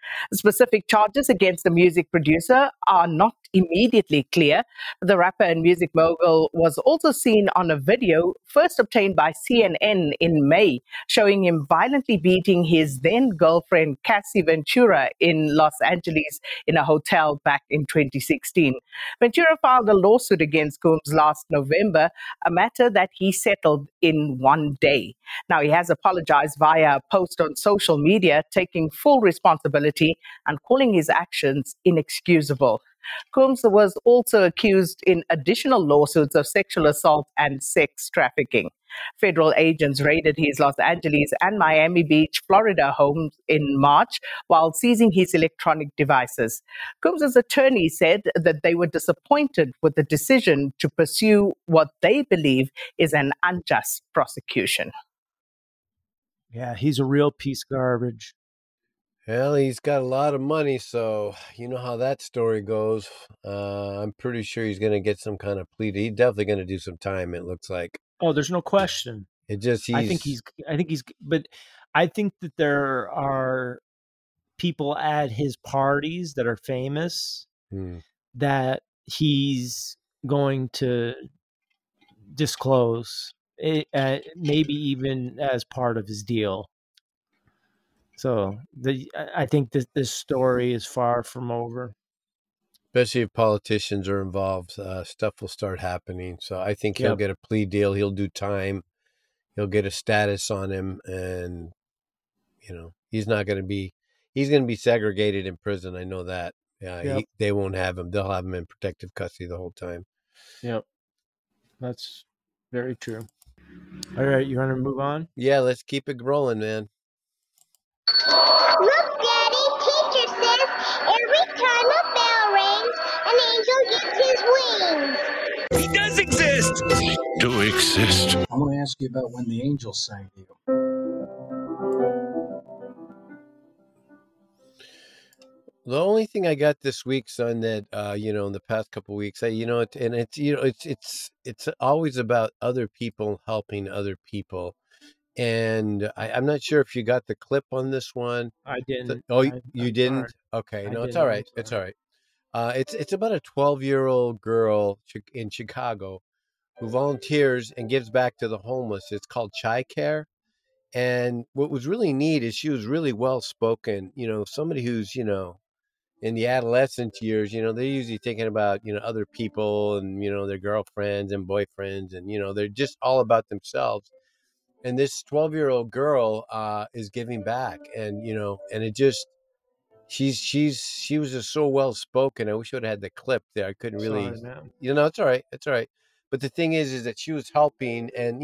Specific charges against the music producer are not immediately clear. The rapper and music mogul was also seen on a video first obtained by CNN in May, showing him violently beating his then girlfriend Cassie Ventura in Los Angeles in a hotel back in 2016. Ventura filed a lawsuit against Combs last November, a matter that he settled in one day. Now, he has apologized via a post on social media, taking full responsibility and calling his actions inexcusable. Combs was also accused in additional lawsuits of sexual assault and sex trafficking. Federal agents raided his Los Angeles and Miami Beach, Florida homes in March while seizing his electronic devices. Combs' attorney said that they were disappointed with the decision to pursue what they believe is an unjust prosecution. Yeah, he's a real piece of garbage. Well, he's got a lot of money, so you know how that story goes. I'm pretty sure he's going to get some kind of plea. He's definitely going to do some time, it looks like. Oh, there's no question. It just, I think he's, but I think that there are people at his parties that are famous that he's going to disclose, maybe even as part of his deal. So I think that this story is far from over. Especially if politicians are involved, stuff will start happening. So I think he'll get a plea deal. He'll do time. He'll get a status on him, and you know he's going to be segregated in prison. I know that. They won't have him. They'll have him in protective custody the whole time. Yep, that's very true. All right, you want to move on? Yeah, let's keep it rolling, man. Look, Daddy, teacher says every time a bell rings, an angel gets his wings. He does exist! Do exist. I want to ask you about when the angels sang to you. The only thing I got this week, son, that in the past couple of weeks, it's always about other people helping other people. And I'm not sure if you got the clip on this one. I didn't. You didn't? Okay. No, it's all right. It's all right. It's about a 12-year-old girl in Chicago who volunteers and gives back to the homeless. It's called Chai Care. And what was really neat is she was really well-spoken. You know, somebody who's, in the adolescent years, they're usually thinking about, other people and, their girlfriends and boyfriends. And, they're just all about themselves. And this 12-year-old girl is giving back, and and it just she was just so well spoken. I wish I would have had the clip there. I couldn't really, it's all right, But the thing is that she was helping, and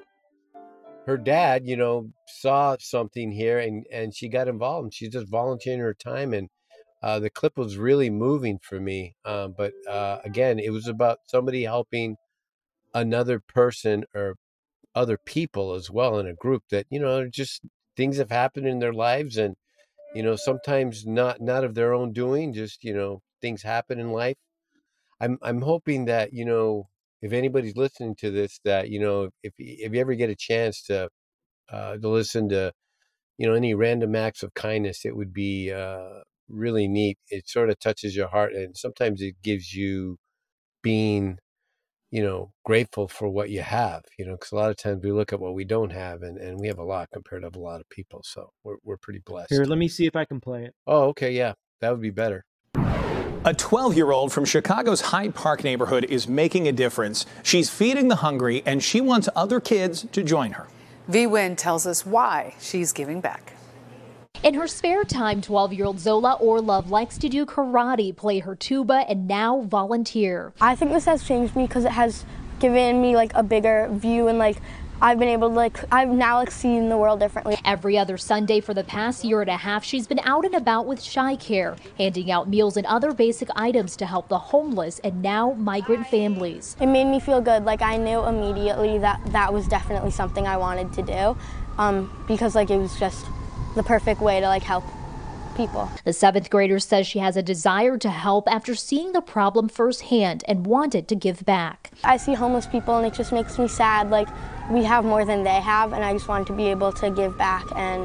her dad, saw something here, and she got involved, and she's just volunteering her time, and the clip was really moving for me. But again, it was about somebody helping another person or other people as well in a group that just things have happened in their lives, and sometimes not of their own doing, just things happen in life. I'm hoping that if anybody's listening to this, that if you ever get a chance to listen to any random acts of kindness, it would be really neat. It sort of touches your heart, and sometimes it gives you being grateful for what you have, because a lot of times we look at what we don't have, and we have a lot compared to a lot of people. So we're pretty blessed. Here, let me see if I can play it. Oh, okay. Yeah, that would be better. A 12-year-old from Chicago's Hyde Park neighborhood is making a difference. She's feeding the hungry, and she wants other kids to join her. V. Wynn tells us why she's giving back. In her spare time, 12-year-old Zola Orlov likes to do karate, play her tuba, and now volunteer. I think this has changed me because it has given me a bigger view, and I've been able to I've now seen the world differently. Every other Sunday for the past year and a half, she's been out and about with Chai Care, handing out meals and other basic items to help the homeless and now migrant families. It made me feel good. I knew immediately that was definitely something I wanted to do, because it was just the perfect way to help people. The 7th grader says she has a desire to help after seeing the problem firsthand and wanted to give back. I see homeless people and it just makes me sad. We have more than they have, and I just want to be able to give back and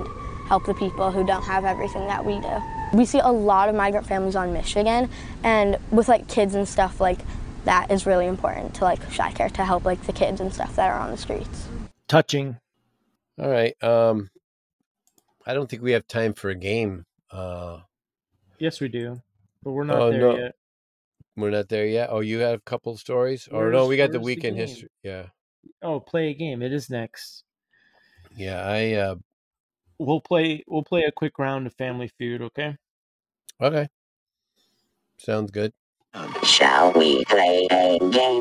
help the people who don't have everything that we do. We see a lot of migrant families on Michigan, and with like kids and stuff, like that is really important to like ChiCare to help like the kids and stuff that are on the streets. Touching. All right. I don't think we have time for a game. Yes, we do, but we're not there yet. We're not there yet. Oh, you have a couple stories? Or no, we got the weekend history. Yeah. Oh, play a game. It is next. Yeah, We'll play a quick round of Family Feud, okay? Okay. Sounds good. Shall we play a game?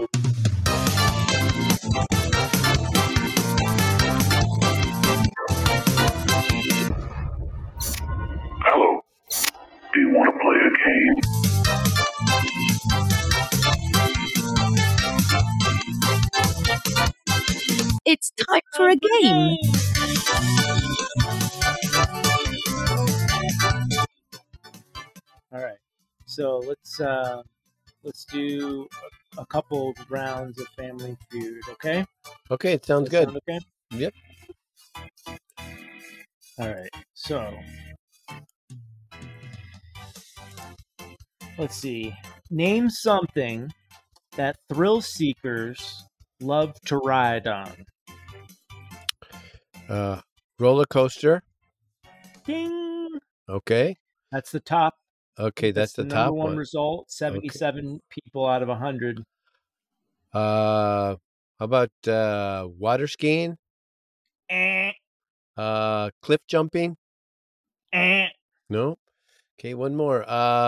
Hello. Do you want to play a game? It's time for a game. All right. So let's do a couple of rounds of Family Feud, okay? Okay, it sounds good. Sound okay? Yep. All right. So let's see. Name something that thrill seekers love to ride on. Roller coaster. Ding. Okay. That's the top. Okay, that's the top number one one. result. 77 people out of 100. How about water skiing? Cliff jumping? No. Okay, one more.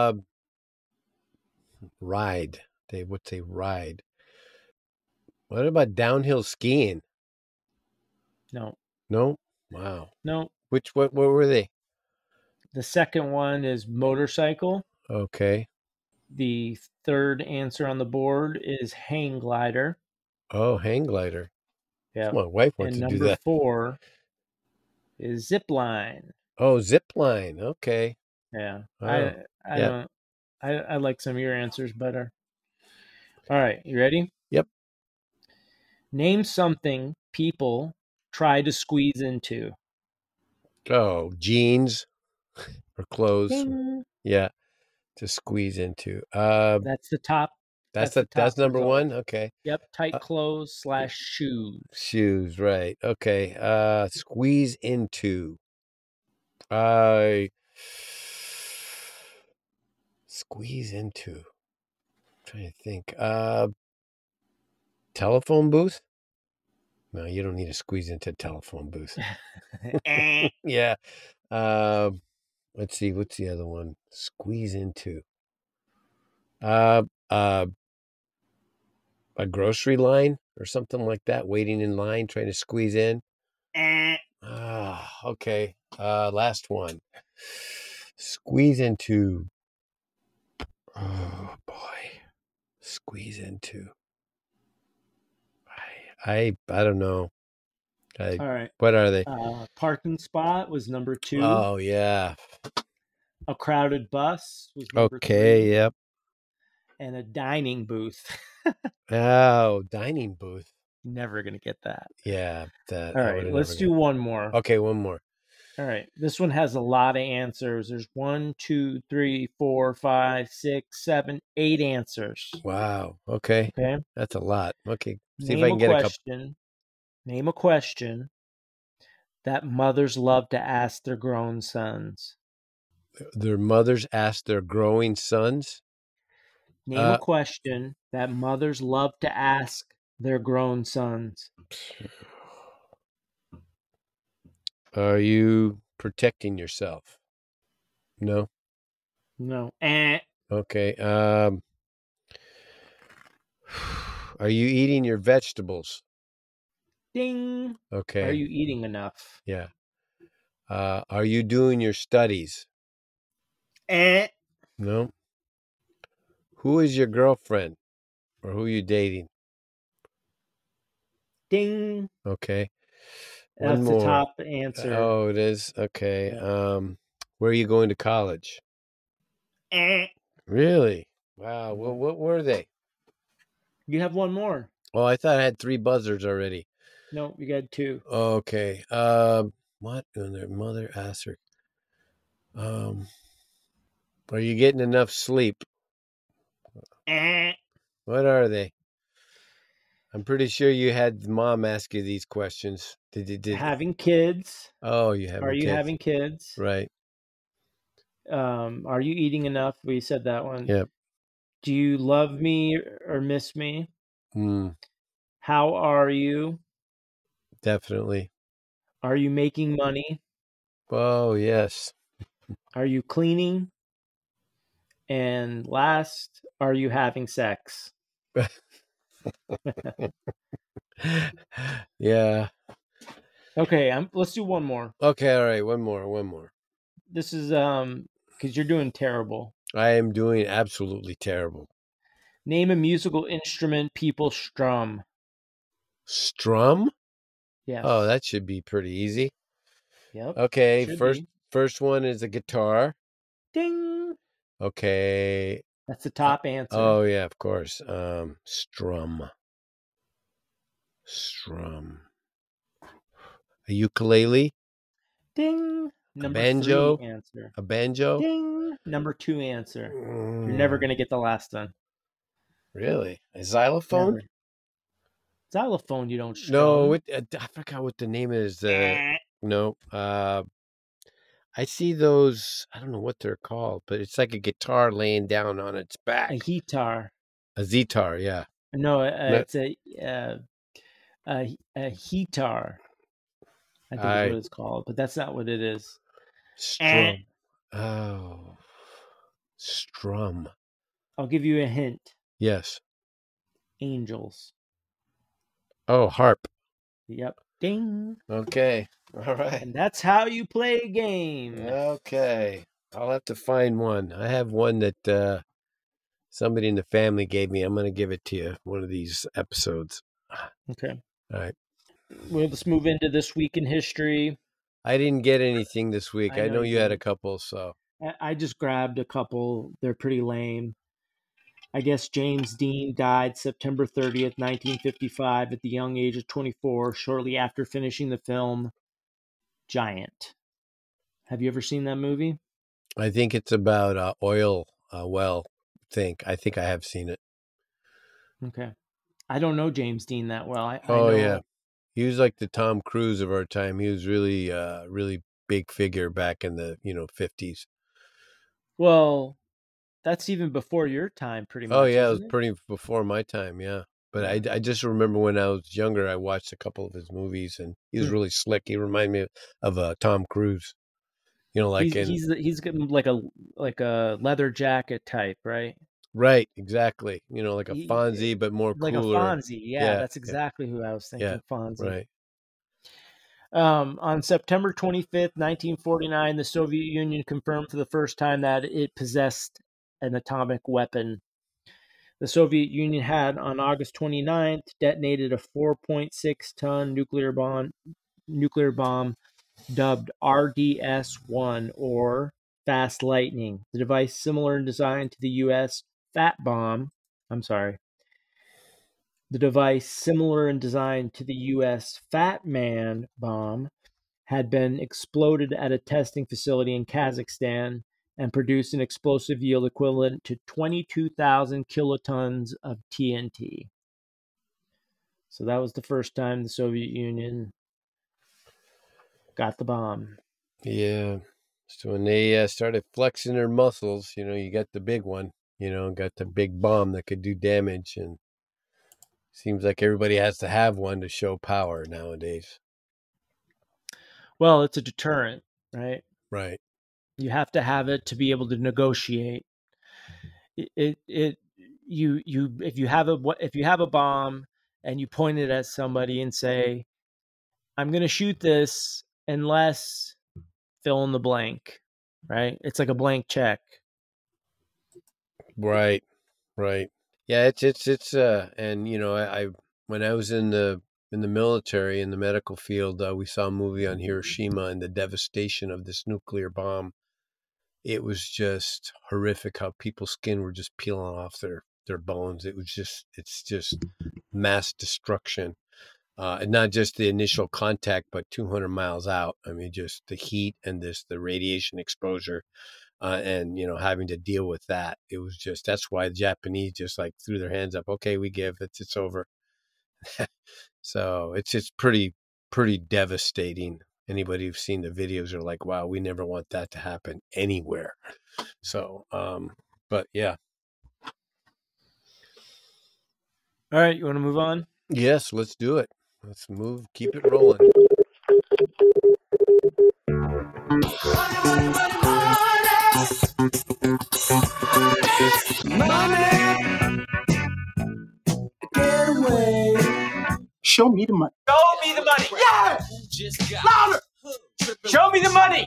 Ride. They would say ride. What about downhill skiing? No. No? Wow. No. What were they? The second one is motorcycle. Okay. The third answer on the board is hang glider. Oh, hang glider. Yeah. My wife wants to do that. Number 4 is zip line. Oh, zip line. Okay. Yeah. Oh, I like some of your answers better. All right, you ready? Yep. Name something people try to squeeze into. Oh, jeans or clothes. Ding. Yeah, to squeeze into. That's the top. That's number one. Okay. Yep. Tight clothes / shoes. Shoes, right? Okay. Squeeze into. Squeeze into. I'm trying to think. Telephone booth. No, you don't need to squeeze into a telephone booth. Yeah. Let's see. What's the other one? Squeeze into. A grocery line or something like that. Waiting in line, trying to squeeze in. Okay. Last one. Squeeze into. Oh boy. Squeeze into. I don't know. All right. What are they? Parking spot was number 2. Oh yeah. A crowded bus was number 3. Okay. Yep. And a dining booth. Oh, dining booth. Never gonna get that. Yeah. All right. Let's do one more. Okay, one more. All right. This one has a lot of answers. There's 1, 2, 3, 4, 5, 6, 7, 8 answers. Wow. Okay. Okay. That's a lot. Okay. See if I can get a couple. Name a question that mothers love to ask their grown sons. Their mothers ask their growing sons? Name a question that mothers love to ask their grown sons. Are you protecting yourself? No. No. Okay. Are you eating your vegetables? Ding. Okay. Are you eating enough? Yeah. Are you doing your studies? No. Who is your girlfriend? Or who are you dating? Ding. Okay. That's the top answer. Oh, it is? Okay. Yeah. Where are you going to college? Really? Wow. Well, what were they? You have one more. Oh, I thought I had 3 buzzers already. No, you got 2. Okay. What? When their mother asks her, are you getting enough sleep? What are they? I'm pretty sure you had mom ask you these questions. Did Having kids. Oh, you having Are you kids. having kids? Right. Are you eating enough? We said that one. Yep. Do you love me or miss me? How are you? Definitely. Are you making money? Oh, yes. Are you cleaning? And last, are you having sex? Yeah. Okay, let's do one more. Okay, all right, one more. This is because you're doing terrible. I am doing absolutely terrible. Name a musical instrument people strum. Strum? Yes. Oh, that should be pretty easy. Yep. Okay, should first one is a guitar. Ding. Okay. That's the top answer. Oh yeah, of course. Strum. A ukulele. Ding. Number a banjo. 3 answer. A banjo. Ding. Number 2 answer. You're never gonna get the last one. Really? A xylophone? Never. Xylophone, you don't strum. No, I forgot what the name is. No. I see those. I don't know what they're called, but it's like a guitar laying down on its back. A guitar. A zetar, yeah. No, it's a heatar. I think is what it's called, but that's not what it is. Strum. Oh, strum. I'll give you a hint. Yes. Angels. Oh, harp. Yep. Ding. Okay. All right. And that's how you play a game. Okay. I'll have to find one. I have one that somebody in the family gave me. I'm going to give it to you one of these episodes. Okay. All right. Well, let's move into this week in history. I didn't get anything this week. I know you had a couple, so. I just grabbed a couple. They're pretty lame. I guess James Dean died September 30th, 1955 at the young age of 24, shortly after finishing the film Giant. Have you ever seen that movie? I think it's about oil well. I think I have seen it. Okay. I don't know James Dean that well. I know, yeah. He was like the Tom Cruise of our time. He was really, really big figure back in the 50s. Well, that's even before your time, pretty much. Oh yeah, it was pretty before my time. Yeah, but I just remember when I was younger, I watched a couple of his movies, and he was really slick. He reminded me of Tom Cruise. Like he's like a leather jacket type, right? Right, exactly. Like a Fonzie, but more like cooler. Like a Fonzie, yeah, that's exactly who I was thinking. Yeah, Fonzie. Right. On September 25th, 1949, the Soviet Union confirmed for the first time that it possessed an atomic weapon. The Soviet Union had, on August 29th, detonated a 4.6-ton nuclear bomb dubbed RDS-1, or Fast Lightning. The device, similar in design to the U.S. Fat Man bomb, had been exploded at a testing facility in Kazakhstan and produced an explosive yield equivalent to 22,000 kilotons of TNT. So that was the first time the Soviet Union got the bomb. Yeah. So when they started flexing their muscles, you got the big one, got the big bomb that could do damage. And seems like everybody has to have one to show power nowadays. Well, it's a deterrent, right? Right. You have to have it to be able to negotiate. If you have a bomb and you point it at somebody and say, "I'm going to shoot this unless fill in the blank," right? It's like a blank check. Right. Yeah, it's and I when I was in the military, in the medical field, we saw a movie on Hiroshima and the devastation of this nuclear bomb. It was just horrific how people's skin were just peeling off their bones. It's just mass destruction. and not just the initial contact, but 200 miles out. I mean, just the heat and the radiation exposure, and having to deal with that. It was just, that's why the Japanese just like threw their hands up. Okay, we give it. It's over. So it's pretty devastating. Anybody who's seen the videos are like, wow, we never want that to happen anywhere. So, but yeah. All right, you want to move on? Yes, let's do it. Let's move, keep it rolling. Money, get away. Show me the money. Show me the money. Yeah! Louder! Show me the money!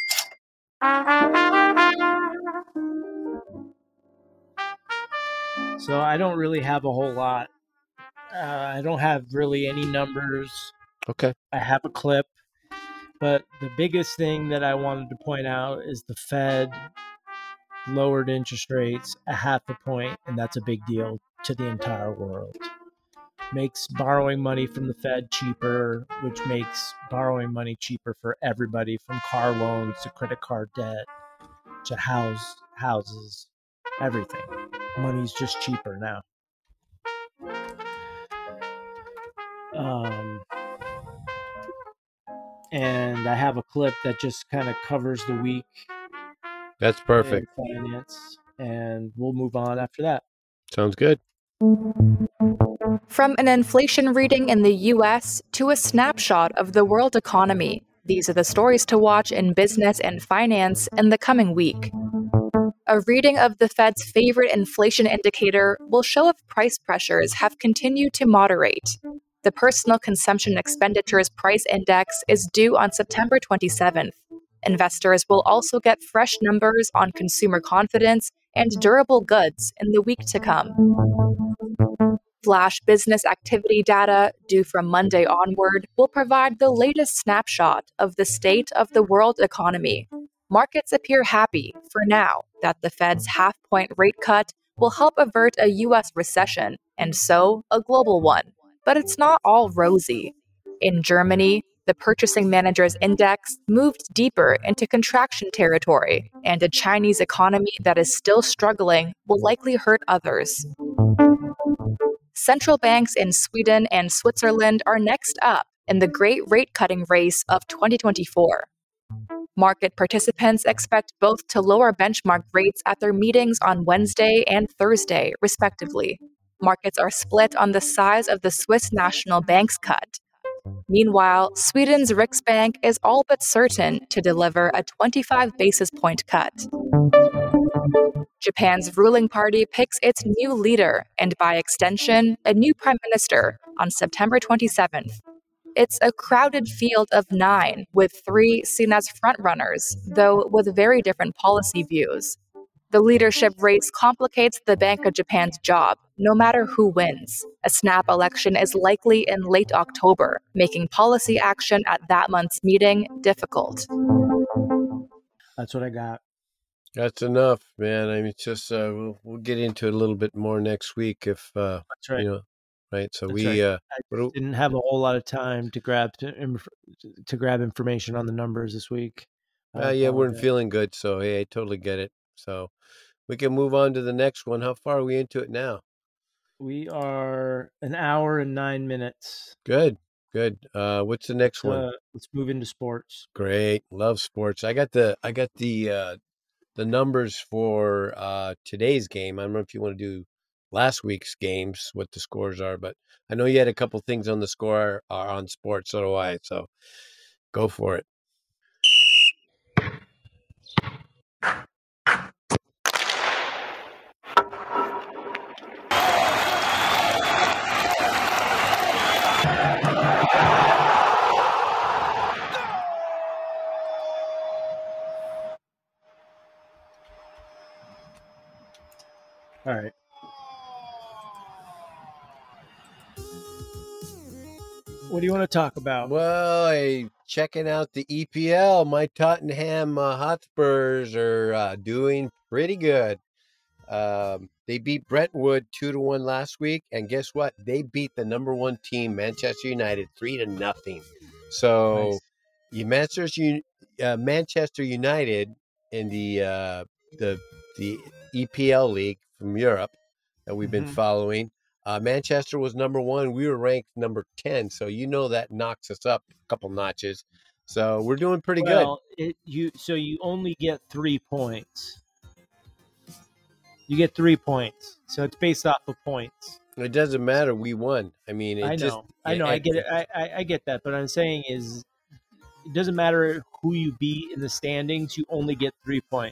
So I don't really have a whole lot. I don't have really any numbers. Okay. I have a clip, but the biggest thing that I wanted to point out is the Fed lowered interest rates 0.5 point, and that's a big deal to the entire world. Makes borrowing money from the Fed cheaper, which makes borrowing money cheaper for everybody, from car loans to credit card debt to houses, everything. Money's just cheaper now. And I have a clip that just kind of covers the week. That's perfect. In finance, and we'll move on after that. Sounds good. From an inflation reading in the U.S. to a snapshot of the world economy, these are the stories to watch in business and finance in the coming week. A reading of the Fed's favorite inflation indicator will show if price pressures have continued to moderate. The Personal Consumption Expenditures Price Index is due on September 27th. Investors will also get fresh numbers on consumer confidence and durable goods in the week to come. Flash business activity data, due from Monday onward, will provide the latest snapshot of the state of the world economy. Markets appear happy, for now, that the Fed's half-point rate cut will help avert a U.S. recession, and so a global one. But it's not all rosy. In Germany, the Purchasing Managers' Index moved deeper into contraction territory, and a Chinese economy that is still struggling will likely hurt others. Central banks in Sweden and Switzerland are next up in the great rate-cutting race of 2024. Market participants expect both to lower benchmark rates at their meetings on Wednesday and Thursday, respectively. Markets are split on the size of the Swiss National Bank's cut. Meanwhile, Sweden's Riksbank is all but certain to deliver a 25 basis point cut. Japan's ruling party picks its new leader and, by extension, a new prime minister on September 27th. It's a crowded field of 9, with 3 seen as frontrunners, though with very different policy views. The leadership race complicates the Bank of Japan's job, no matter who wins. A snap election is likely in late October, making policy action at that month's meeting difficult. That's what I got. That's enough, man. I mean, it's just we'll get into it a little bit more next week if That's right. right. So That's right. I didn't have a whole lot of time to grab information on the numbers this week. Yeah, we're feeling good, so hey, I totally get it. So we can move on to the next one. How far are we into it now? We are 1 hour and 9 minutes. Good. What's the next one? Let's move into sports. Great. Love sports. I got the numbers for today's game. I don't know if you want to do last week's games, what the scores are, but I know you had a couple things on the score on sports, so do I. So go for it. All right. What do you want to talk about? Well, checking out the EPL. My Tottenham Hotspurs are doing pretty good. They beat Brentwood 2-1 last week, and guess what? They beat the number 1 team, Manchester United, 3-0. So, Manchester United in the EPL league from Europe that we've been following. Manchester was number 1. We were ranked number 10. So that knocks us up a couple notches. So we're doing pretty good. So you only get 3 points. You get 3 points. So it's based off of points. It doesn't matter. We won. I mean, I know. I get it. I get that. But I'm saying is, it doesn't matter who you beat in the standings. You only get 3 points.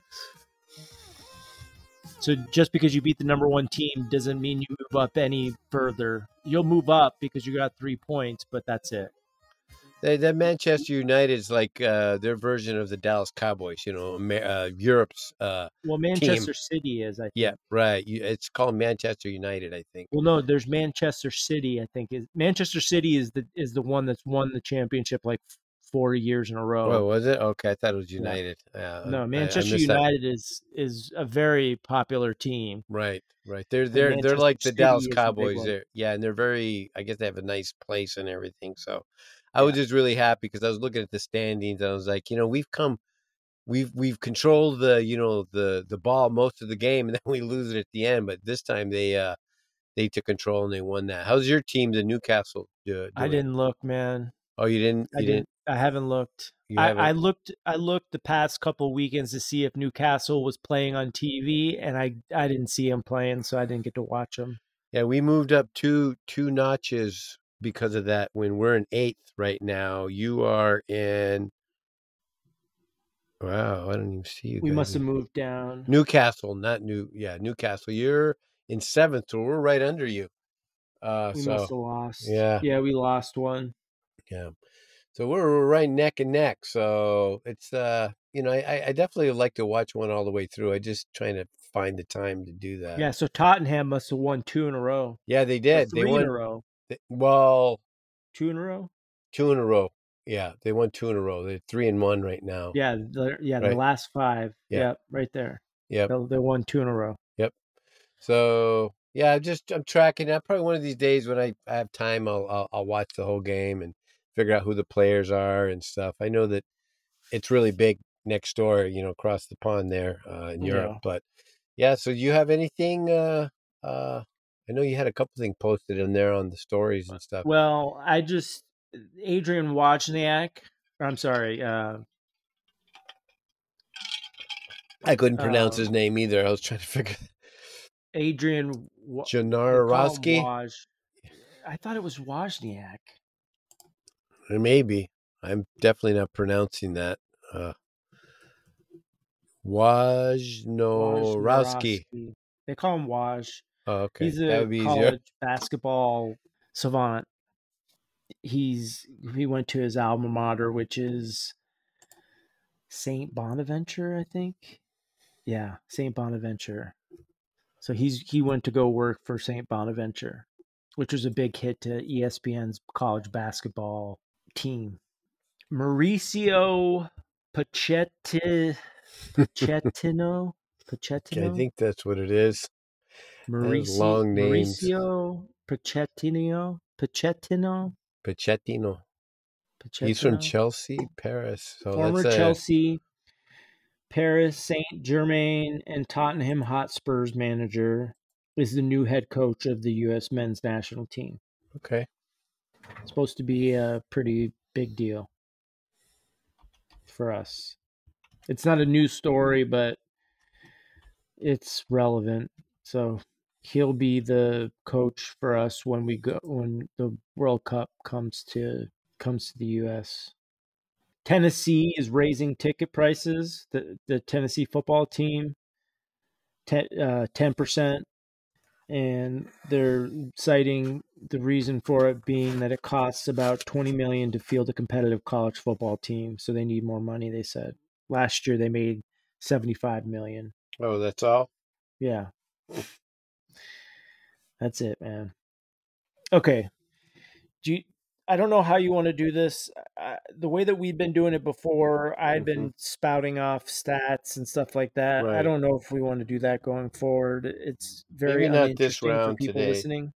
So just because you beat the number 1 team doesn't mean you move up any further. You'll move up because you got 3 points, but that's it. That Manchester United is like their version of the Dallas Cowboys, Europe's Manchester team. City is, I think. Yeah, right. It's called Manchester United, I think. Well, no, there's Manchester City, I think. Manchester City is the one that's won the championship like 4 years in a row. Oh, was it? Okay, I thought it was United. Yeah. No, Manchester United is a very popular team. Right. They're like the Dallas Cowboys. And they're very. I guess they have a nice place and everything. So, I was just really happy because I was looking at the standings and I was like, we've controlled the ball most of the game and then we lose it at the end. But this time they took control and they won that. How's your team, the Newcastle? Doing? I didn't look, man. Oh, you didn't? You didn't? I haven't looked. I looked the past couple weekends to see if Newcastle was playing on TV, and I didn't see them playing, so I didn't get to watch them. Yeah, we moved up two notches because of that. When we're in 8th right now, you are in. Wow, I don't even see you. We must have moved down. Newcastle, not New. Yeah, Newcastle. You're in 7th, so we're right under you. We must have lost. Yeah, we lost one. Yeah. So we're right neck and neck. So it's I definitely like to watch one all the way through. I just trying to find the time to do that. Yeah. So Tottenham must have won 2 in a row. Yeah, they did. They won in a row. 2 in a row. 2 in a row. Yeah, they won 2 in a row. They're 3-1 right now. Yeah, the last 5. Yeah. Yep, right there. Yep. They won 2 in a row. Yep. So yeah, I'm tracking that. Probably one of these days when I have time, I'll watch the whole game and figure out who the players are and stuff. I know that it's really big next door, across the pond there in Europe. But yeah, so do you have anything? I know you had a couple things posted in there on the stories and stuff. Well, Adrian Wozniak. I'm sorry. I couldn't pronounce his name either. I was trying to figure. Adrian Janarowski. I thought it was Wozniak. Maybe. I'm definitely not pronouncing that. Wojnarowski. They call him Woj. Oh, okay. He's a college basketball savant. He went to his alma mater, which is St. Bonaventure, I think. Yeah, St. Bonaventure. So he went to go work for St. Bonaventure, which was a big hit to ESPN's college basketball team. Mauricio Pochettino. I think that's what it is. Long names. Mauricio Pochettino. He's from Chelsea, Paris. So former Chelsea, Paris Saint-Germain, and Tottenham Hotspur's manager, is the new head coach of the U.S. men's national team. Okay. It's supposed to be a pretty big deal for us. It's not a news story, but it's relevant. So he'll be the coach for us when the World Cup comes to the U.S. Tennessee is raising ticket prices. The Tennessee football team, 10%, and they're citing the reason for it being that it costs about $20 million to field a competitive college football team, so they need more money. They said last year they made $75 million. Oh, that's all? Yeah. That's it, man. Okay. I don't know how you want to do this. The way that we've been doing it before, I've been spouting off stats and stuff like that. I Right. don't know if we want to do that going forward. It's very Maybe not this uninteresting for round people today. listening.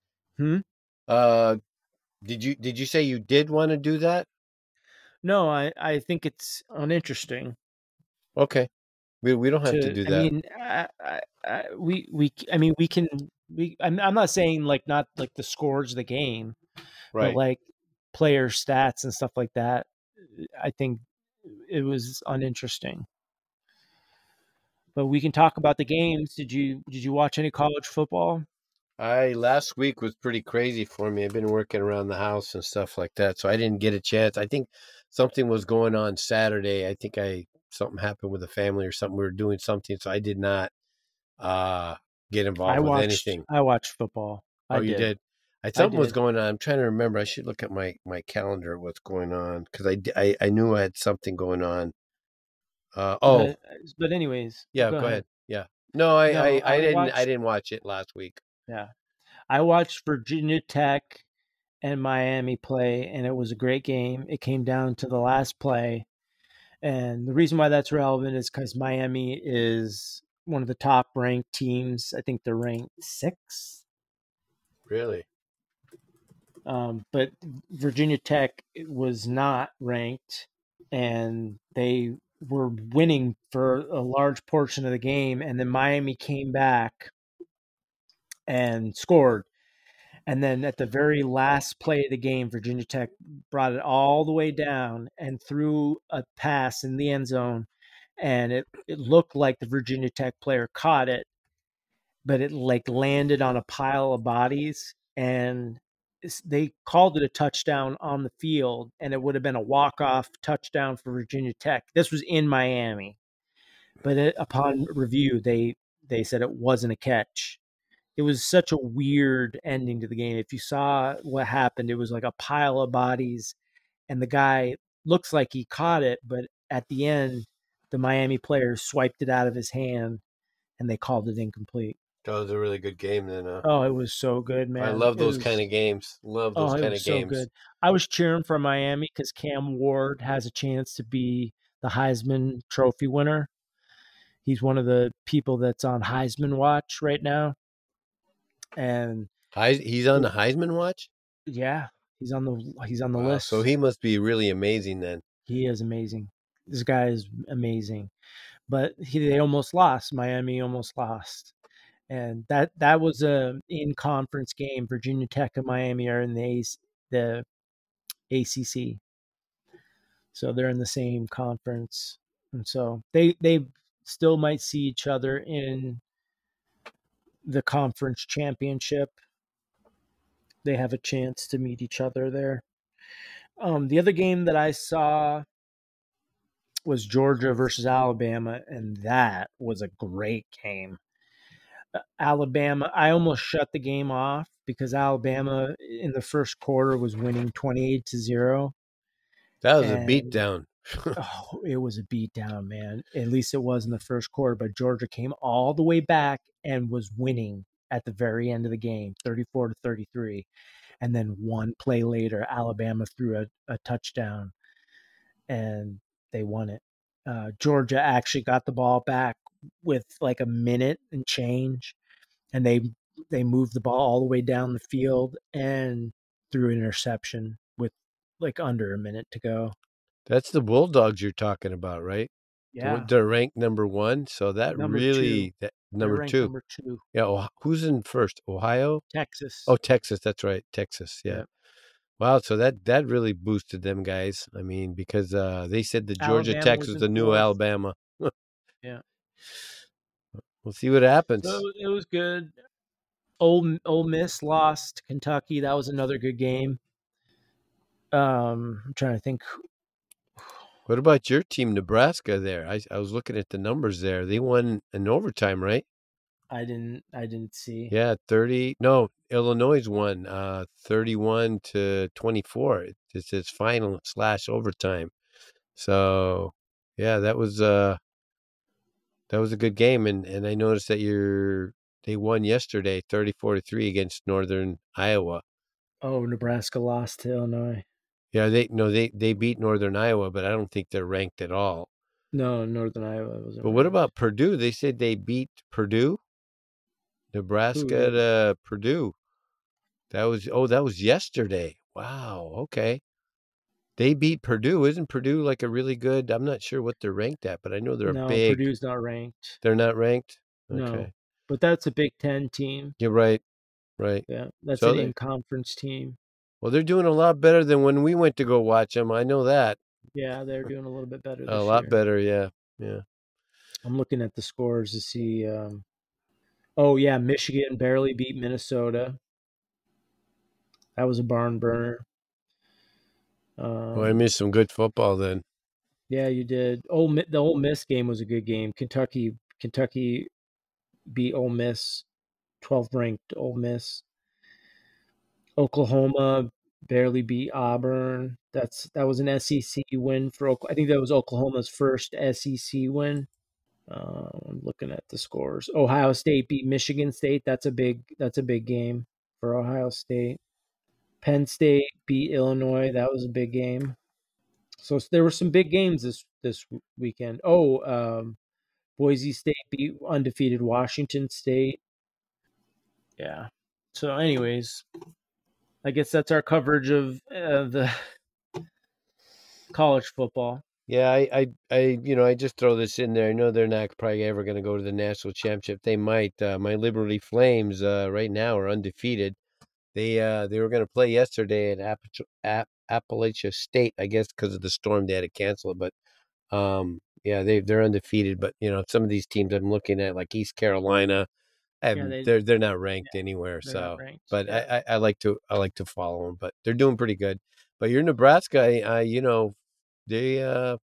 Did you say you did want to do that? No, I think it's uninteresting. Okay. We don't have to do that. I'm not saying like not like the scores of the game, Right. but like player stats and stuff like that. I think it was uninteresting. But we can talk about the games. Did you watch any college football? Last week was pretty crazy for me. I've been working around the house and stuff like that, so I didn't get a chance. I think something was going on Saturday. I think something happened with the family or something. We were doing something, so I did not get involved with anything. I watched football. You did? Something was going on. I'm trying to remember. I should look at my calendar. What's going on? Because I knew I had something going on. But anyways, yeah. Go ahead. Yeah. No, I didn't watch it last week. Yeah, I watched Virginia Tech and Miami play, and it was a great game. It came down to the last play, and the reason why that's relevant is because Miami is one of the top ranked teams. I think they're ranked 6th. Really? But Virginia Tech was not ranked, and they were winning for a large portion of the game, and then Miami came back and scored. And then at the very last play of the game, Virginia Tech brought it all the way down and threw a pass in the end zone. And it looked like the Virginia Tech player caught it, but it like landed on a pile of bodies. And they called it a touchdown on the field, and it would have been a walk-off touchdown for Virginia Tech. This was in Miami. But upon review, they said it wasn't a catch. It was such a weird ending to the game. If you saw what happened, it was like a pile of bodies, and the guy looks like he caught it, but at the end, the Miami player swiped it out of his hand, and they called it incomplete. That was a really good game then. Oh, it was so good, man. I love those kind of games. Love those kind of games. So good. I was cheering for Miami because Cam Ward has a chance to be the Heisman Trophy winner. He's one of the people that's on Heisman watch right now. And he's on the Heisman watch? Yeah, he's on the list. So he must be really amazing then. He is amazing. This guy is amazing. But they almost lost. Miami almost lost. And that was a in-conference game. Virginia Tech and Miami are in the ACC. So they're in the same conference. And so they still might see each other in the conference championship. They have a chance to meet each other there. The other game that I saw was Georgia versus Alabama, and that was a great game. Alabama, I almost shut the game off because Alabama in the first quarter was winning 28-0. That was a beatdown. It was a beatdown, man. At least it was in the first quarter, but Georgia came all the way back and was winning at the very end of the game, 34-33. And then one play later, Alabama threw a touchdown and they won it. Georgia actually got the ball back with like a minute and change, and they moved the ball all the way down the field and threw an interception with like under a minute to go. That's the Bulldogs you're talking about, right? Yeah. They're ranked number 1, so that Number really two. number 2. Number 2. Yeah, who's in first? Ohio? Texas. Oh, Texas, that's right. Texas, yeah. Yep. Wow, so that really boosted them guys. I mean, because they said that Georgia Tech was the new Alabama. Yeah. We'll see what happens. So it was good. Ole Miss lost to Kentucky. That was another good game. I'm trying to think. What about your team, Nebraska? There, I was looking at the numbers there. They won in overtime, right? I didn't see. Yeah, 30. No, Illinois won 31-24. It says final / overtime. So, yeah, that was a good game, and I noticed that they won yesterday 34-3 against Northern Iowa. Oh, Nebraska lost to Illinois. Yeah, they beat Northern Iowa, but I don't think they're ranked at all. No, Northern Iowa wasn't. But what about Purdue? They said they beat Purdue. Nebraska to Purdue. That was yesterday. Wow. Okay. They beat Purdue. Isn't Purdue like a really good? I'm not sure what they're ranked at, but I know they're big. Purdue's not ranked. They're not ranked? No. Okay. But that's a Big Ten team. You're right. Right. Yeah. That's an in-conference team. Well, they're doing a lot better than when we went to go watch them. I know that. Yeah, they're doing a little bit better this year. A lot better, yeah. Yeah. I'm looking at the scores to see. Oh, yeah, Michigan barely beat Minnesota. That was a barn burner. Well, I missed some good football then. Yeah, you did. The Ole Miss game was a good game. Kentucky beat Ole Miss, 12th ranked Ole Miss. Oklahoma barely beat Auburn. That was an SEC win for I think that was Oklahoma's first SEC win. I'm looking at the scores. Ohio State beat Michigan State. That's a big game for Ohio State. Penn State beat Illinois. That was a big game. So there were some big games this weekend. Boise State beat undefeated Washington State. Yeah. So anyways, I guess that's our coverage of the college football. Yeah, I just throw this in there. I know they're not probably ever going to go to the national championship. They might. My Liberty Flames right now are undefeated. They were going to play yesterday at Appalachia State, I guess, because of the storm they had to cancel it. But yeah, they're undefeated. But some of these teams I'm looking at, like East Carolina, they're not ranked anywhere. So, ranked, but yeah. I like to follow them. But they're doing pretty good. But you're Nebraska, they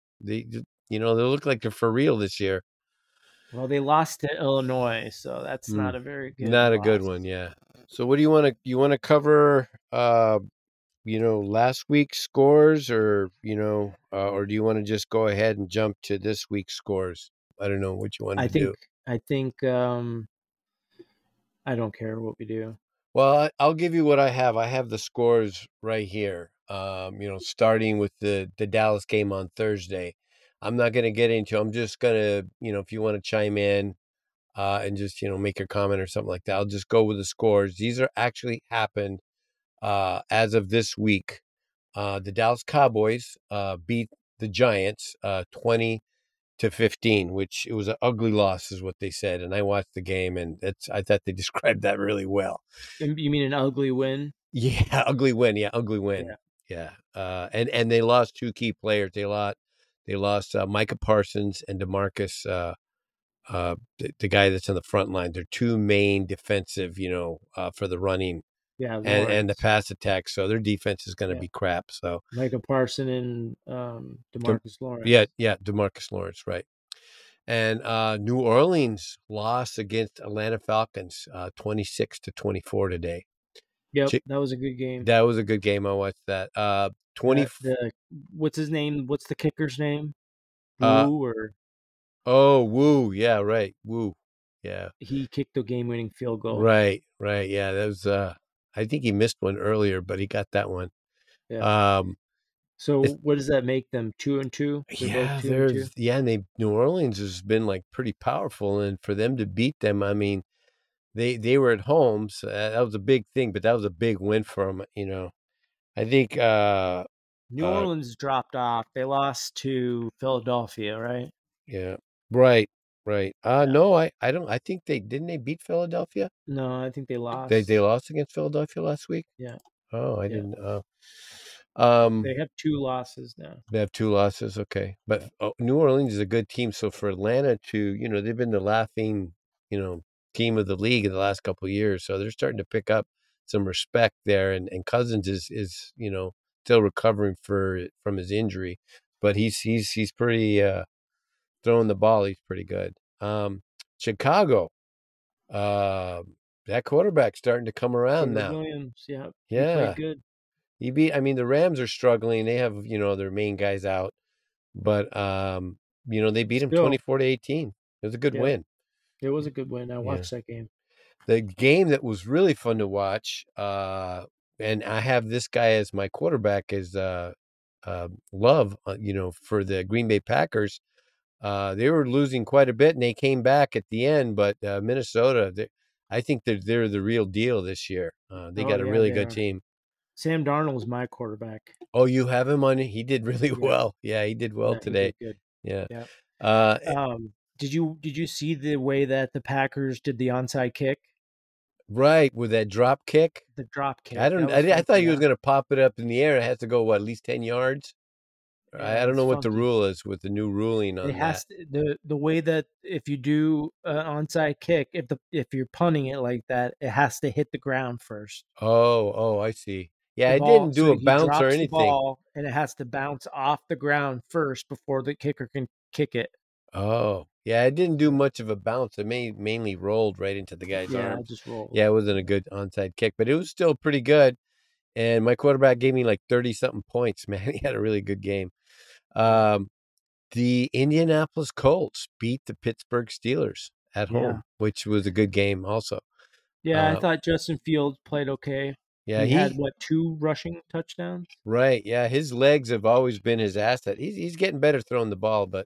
look like they're for real this year. Well, they lost to Illinois, so that's not a very good. Not loss. A good one, yeah. So what do you want to cover? Last week's scores, or or do you want to just go ahead and jump to this week's scores? I don't know what you want to do. I think I don't care what we do. Well, I'll give you what I have. I have the scores right here. Starting with the Dallas game on Thursday. I'm not going to get into. I'm just going to, if you want to chime in and just, make your comment or something like that, I'll just go with the scores. These are actually happened as of this week. The Dallas Cowboys beat the Giants 20-15, which it was an ugly loss, is what they said. And I watched the game, and I thought they described that really well. You mean an ugly win? Yeah, ugly win. Yeah, ugly win. Yeah. And they lost two key players. They lost Micah Parsons and DeMarcus, the guy that's on the front line. They're two main defensive, for the running and the pass attack. So their defense is going to be crap. So Micah Parsons and DeMarcus Lawrence. Yeah, DeMarcus Lawrence, right. And New Orleans lost against Atlanta Falcons 26-24 today. Yep, that was a good game. That was a good game. I watched that. What's his name? What's the kicker's name? Woo Woo. Yeah, right. Woo. Yeah. He kicked the game-winning field goal. Right. Yeah, that was. I think he missed one earlier, but he got that one. Yeah. So what does that make them? 2-2? And New Orleans has been like pretty powerful, and for them to beat them, I mean. They were at home, so that was a big thing, but that was a big win for them. I think New Orleans dropped off. They lost to Philadelphia, right? Yeah, right. No, I don't. I think they beat Philadelphia. No, I think they lost. They lost against Philadelphia last week. Yeah. Oh, I didn't. They have 2 losses now. They have 2 losses. Okay, but New Orleans is a good team. So for Atlanta to, they've been the laughing, team of the league in the last couple of years, so they're starting to pick up some respect there. And Cousins is still recovering from his injury, but he's pretty throwing the ball. He's pretty good. Chicago, that quarterback's starting to come around now. Williams, yeah, pretty good. He beat. I mean, the Rams are struggling. They have their main guys out, but they beat him 24-18. It was a good win. It was a good win. I watched that game. The game that was really fun to watch and I have this guy as my quarterback as Love, for the Green Bay Packers. They were losing quite a bit, and they came back at the end. But Minnesota, I think they're the real deal this year. They got a really good team. Sam Darnold was my quarterback. Oh, you have him on? He did really well. Yeah, he did well today. He did good. Yeah. Yeah. Did you see the way that the Packers did the onside kick? Right, with that drop kick. The drop kick. I thought he was going to pop it up in the air. It has to go at least 10 yards. I don't know what the rule is with the new ruling on that. The way that if you do an onside kick, if you're punting it like that, it has to hit the ground first. Oh, I see. Yeah, it didn't do a bounce or anything. The ball, and it has to bounce off the ground first before the kicker can kick it. Oh, yeah, it didn't do much of a bounce. It mainly rolled right into the guy's arm. Yeah, it just rolled. Yeah, it wasn't a good onside kick, but it was still pretty good. And my quarterback gave me like 30-something points, man. He had a really good game. The Indianapolis Colts beat the Pittsburgh Steelers at home, which was a good game also. Yeah, I thought Justin Fields played okay. Yeah, he had 2 rushing touchdowns? Right. Yeah, his legs have always been his asset. He's getting better throwing the ball, but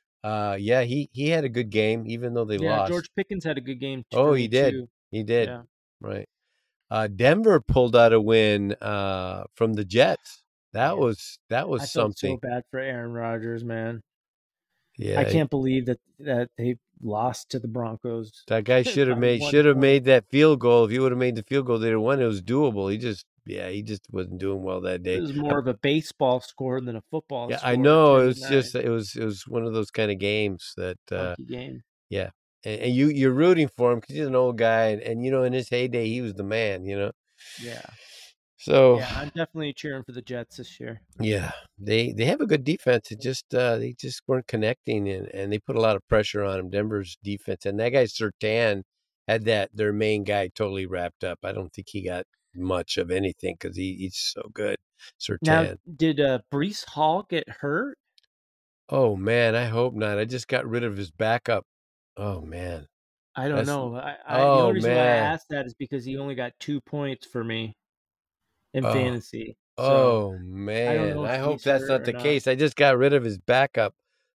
he had a good game even though they lost. George Pickens had a good game too. Oh, he did. Too. He did. Yeah. Right. Denver pulled out a win from the Jets. That was I felt something. so bad for Aaron Rodgers, man. Yeah. I can't believe that they lost to the Broncos. That guy should have made that field goal. If he would have made the field goal, they'd have won. It was doable. He just wasn't doing well that day. It was more of a baseball score than a football score. I know. It was one of those kind of games that game. Yeah. And you're rooting for him because he's an old guy, and in his heyday he was the man. Yeah. So I'm definitely cheering for the Jets this year. Yeah, they have a good defense. It just they just weren't connecting, and they put a lot of pressure on him. Denver's defense, and that guy Surtain had their main guy totally wrapped up. I don't think he got much of anything because he's so good. Surtain. Now, did Breece Hall get hurt? Oh man, I hope not. I just got rid of his backup. Oh man, I don't know. The only reason why I asked that is because he only got 2 points for me in fantasy. So man, I hope that's not the case. I just got rid of his backup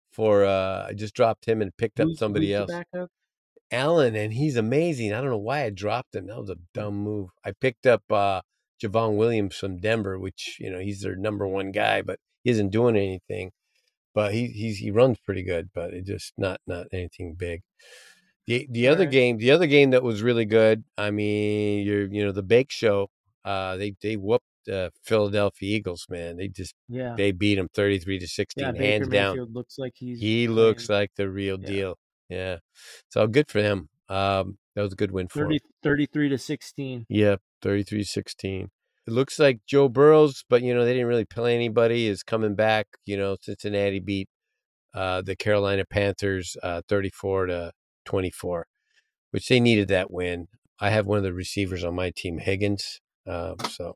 I just dropped him and picked up somebody else. Allen, and he's amazing. I don't know why I dropped him. That was a dumb move. I picked up Javon Williams from Denver, which he's their number 1 guy, but he isn't doing anything. But he runs pretty good, but it just not anything big. The other game that was really good. I mean, the Bake Show. They whooped Philadelphia Eagles, man. They beat them 33-16, hands down. Mayfield looks like he looks like the real deal. Yeah, so good for him. That was a good win for him. 33-16. Yeah, 33-16. It looks like Joe Burrows, but they didn't really play anybody, is coming back. Cincinnati beat the Carolina Panthers 34-24, which they needed that win. I have one of the receivers on my team, Higgins. So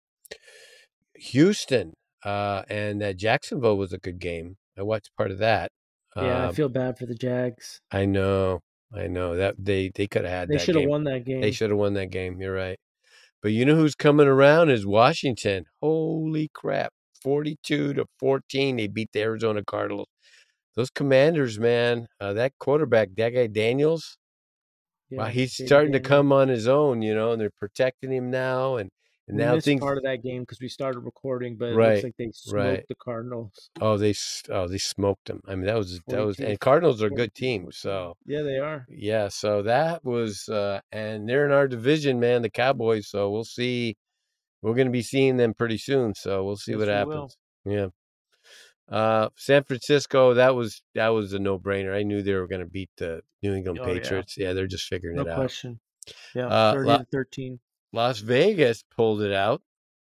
Houston and Jacksonville was a good game. I watched part of that. Yeah, I feel bad for the Jags. I know that they could have had. They should have won that game. They should have won that game. You're right. But who's coming around is Washington. Holy crap! 42-14, they beat the Arizona Cardinals. Those Commanders, man. That quarterback, that guy Daniels. Wow, he's starting to come on his own, and they're protecting him now, and now missed part of that game because we started recording, but it looks like they smoked the Cardinals. Oh, they smoked them. I mean, that was, and Cardinals are a good team, so yeah, they are. Yeah, so that was, and they're in our division, man, the Cowboys. So we'll see. We're going to be seeing them pretty soon, so we'll see what happens. Yeah. San Francisco, that was a no-brainer. I knew they were going to beat the New England Patriots. Yeah, they're just figuring it out. No question. Yeah, 30-13. Las Vegas pulled it out,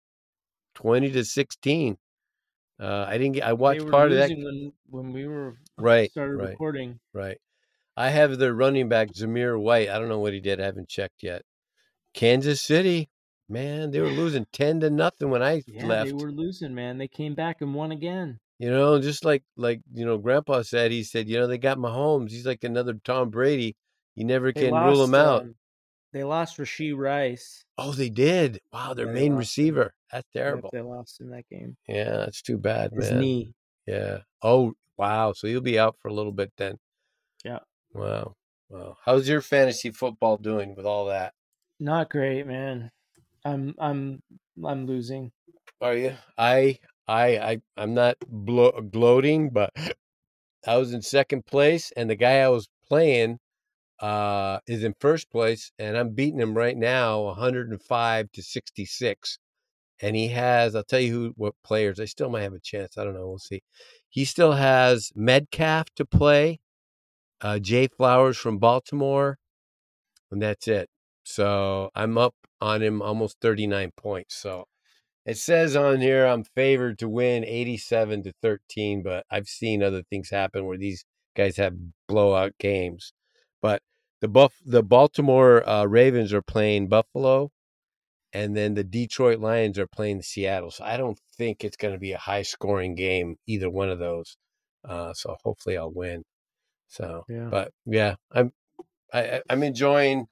20-16. I watched part of that when we were started right, recording. Right. I have their running back Zamir White. I don't know what he did. I haven't checked yet. Kansas City, man, they were losing 10-0 when I left. They were losing, man. They came back and won again. Just like Grandpa said. He said, they got Mahomes. He's like another Tom Brady. You never can rule him out. They lost Rashee Rice. Oh, they did. Wow, their main receiver. That's terrible. They lost in that game. Yeah, that's too bad, man. His knee. Yeah. Oh, wow. So he'll be out for a little bit then. Yeah. Wow. How's your fantasy football doing with all that? Not great, man. I'm losing. Are you? I'm not gloating, but I was in second place, and the guy I was playing is in first place, and I'm beating him right now, 105-66. And he has, I'll tell you what players. I still might have a chance. I don't know. We'll see. He still has Metcalf to play, Jay Flowers from Baltimore, and that's it. So I'm up on him almost 39 points. So it says on here I'm favored to win 87-13, but I've seen other things happen where these guys have blowout games. But the Baltimore Ravens are playing Buffalo, and then the Detroit Lions are playing Seattle. So I don't think it's going to be a high-scoring game, either one of those. So hopefully I'll win. So, yeah. But yeah, I'm enjoying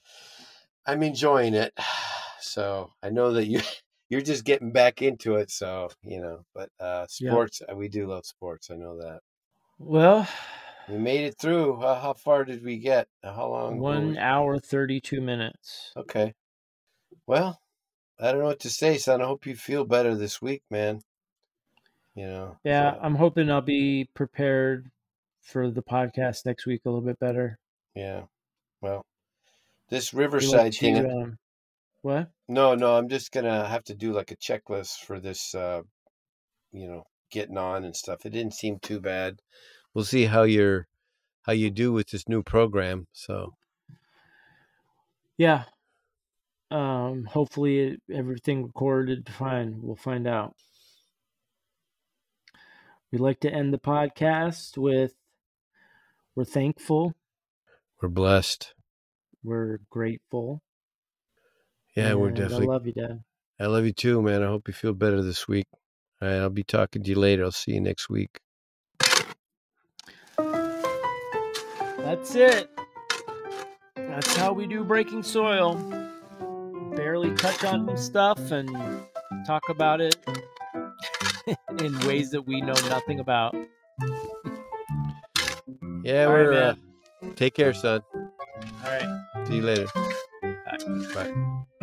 it. So I know that you're just getting back into it. So, but sports, we do love sports. I know that. Well, we made it through. How far did we get? How long? 1 hour, 32 minutes. Okay. Well, I don't know what to say, son. I hope you feel better this week, man. Yeah, so. I'm hoping I'll be prepared for the podcast next week a little bit better. Yeah. Well, this Riverside thing. What? No, I'm just going to have to do like a checklist for this, getting on and stuff. It didn't seem too bad. We'll see how you do with this new program. So. Yeah. Hopefully everything recorded fine. We'll find out. We like to end the podcast with we're thankful. We're blessed. We're grateful. Yeah, we're definitely. I love you, Dad. I love you too, man. I hope you feel better this week. All right, I'll be talking to you later. I'll see you next week. That's it. That's how we do Breaking Soil. Barely touch on some stuff and talk about it in ways that we know nothing about. Yeah, we're take care, son. All right. See you later. Bye. Bye.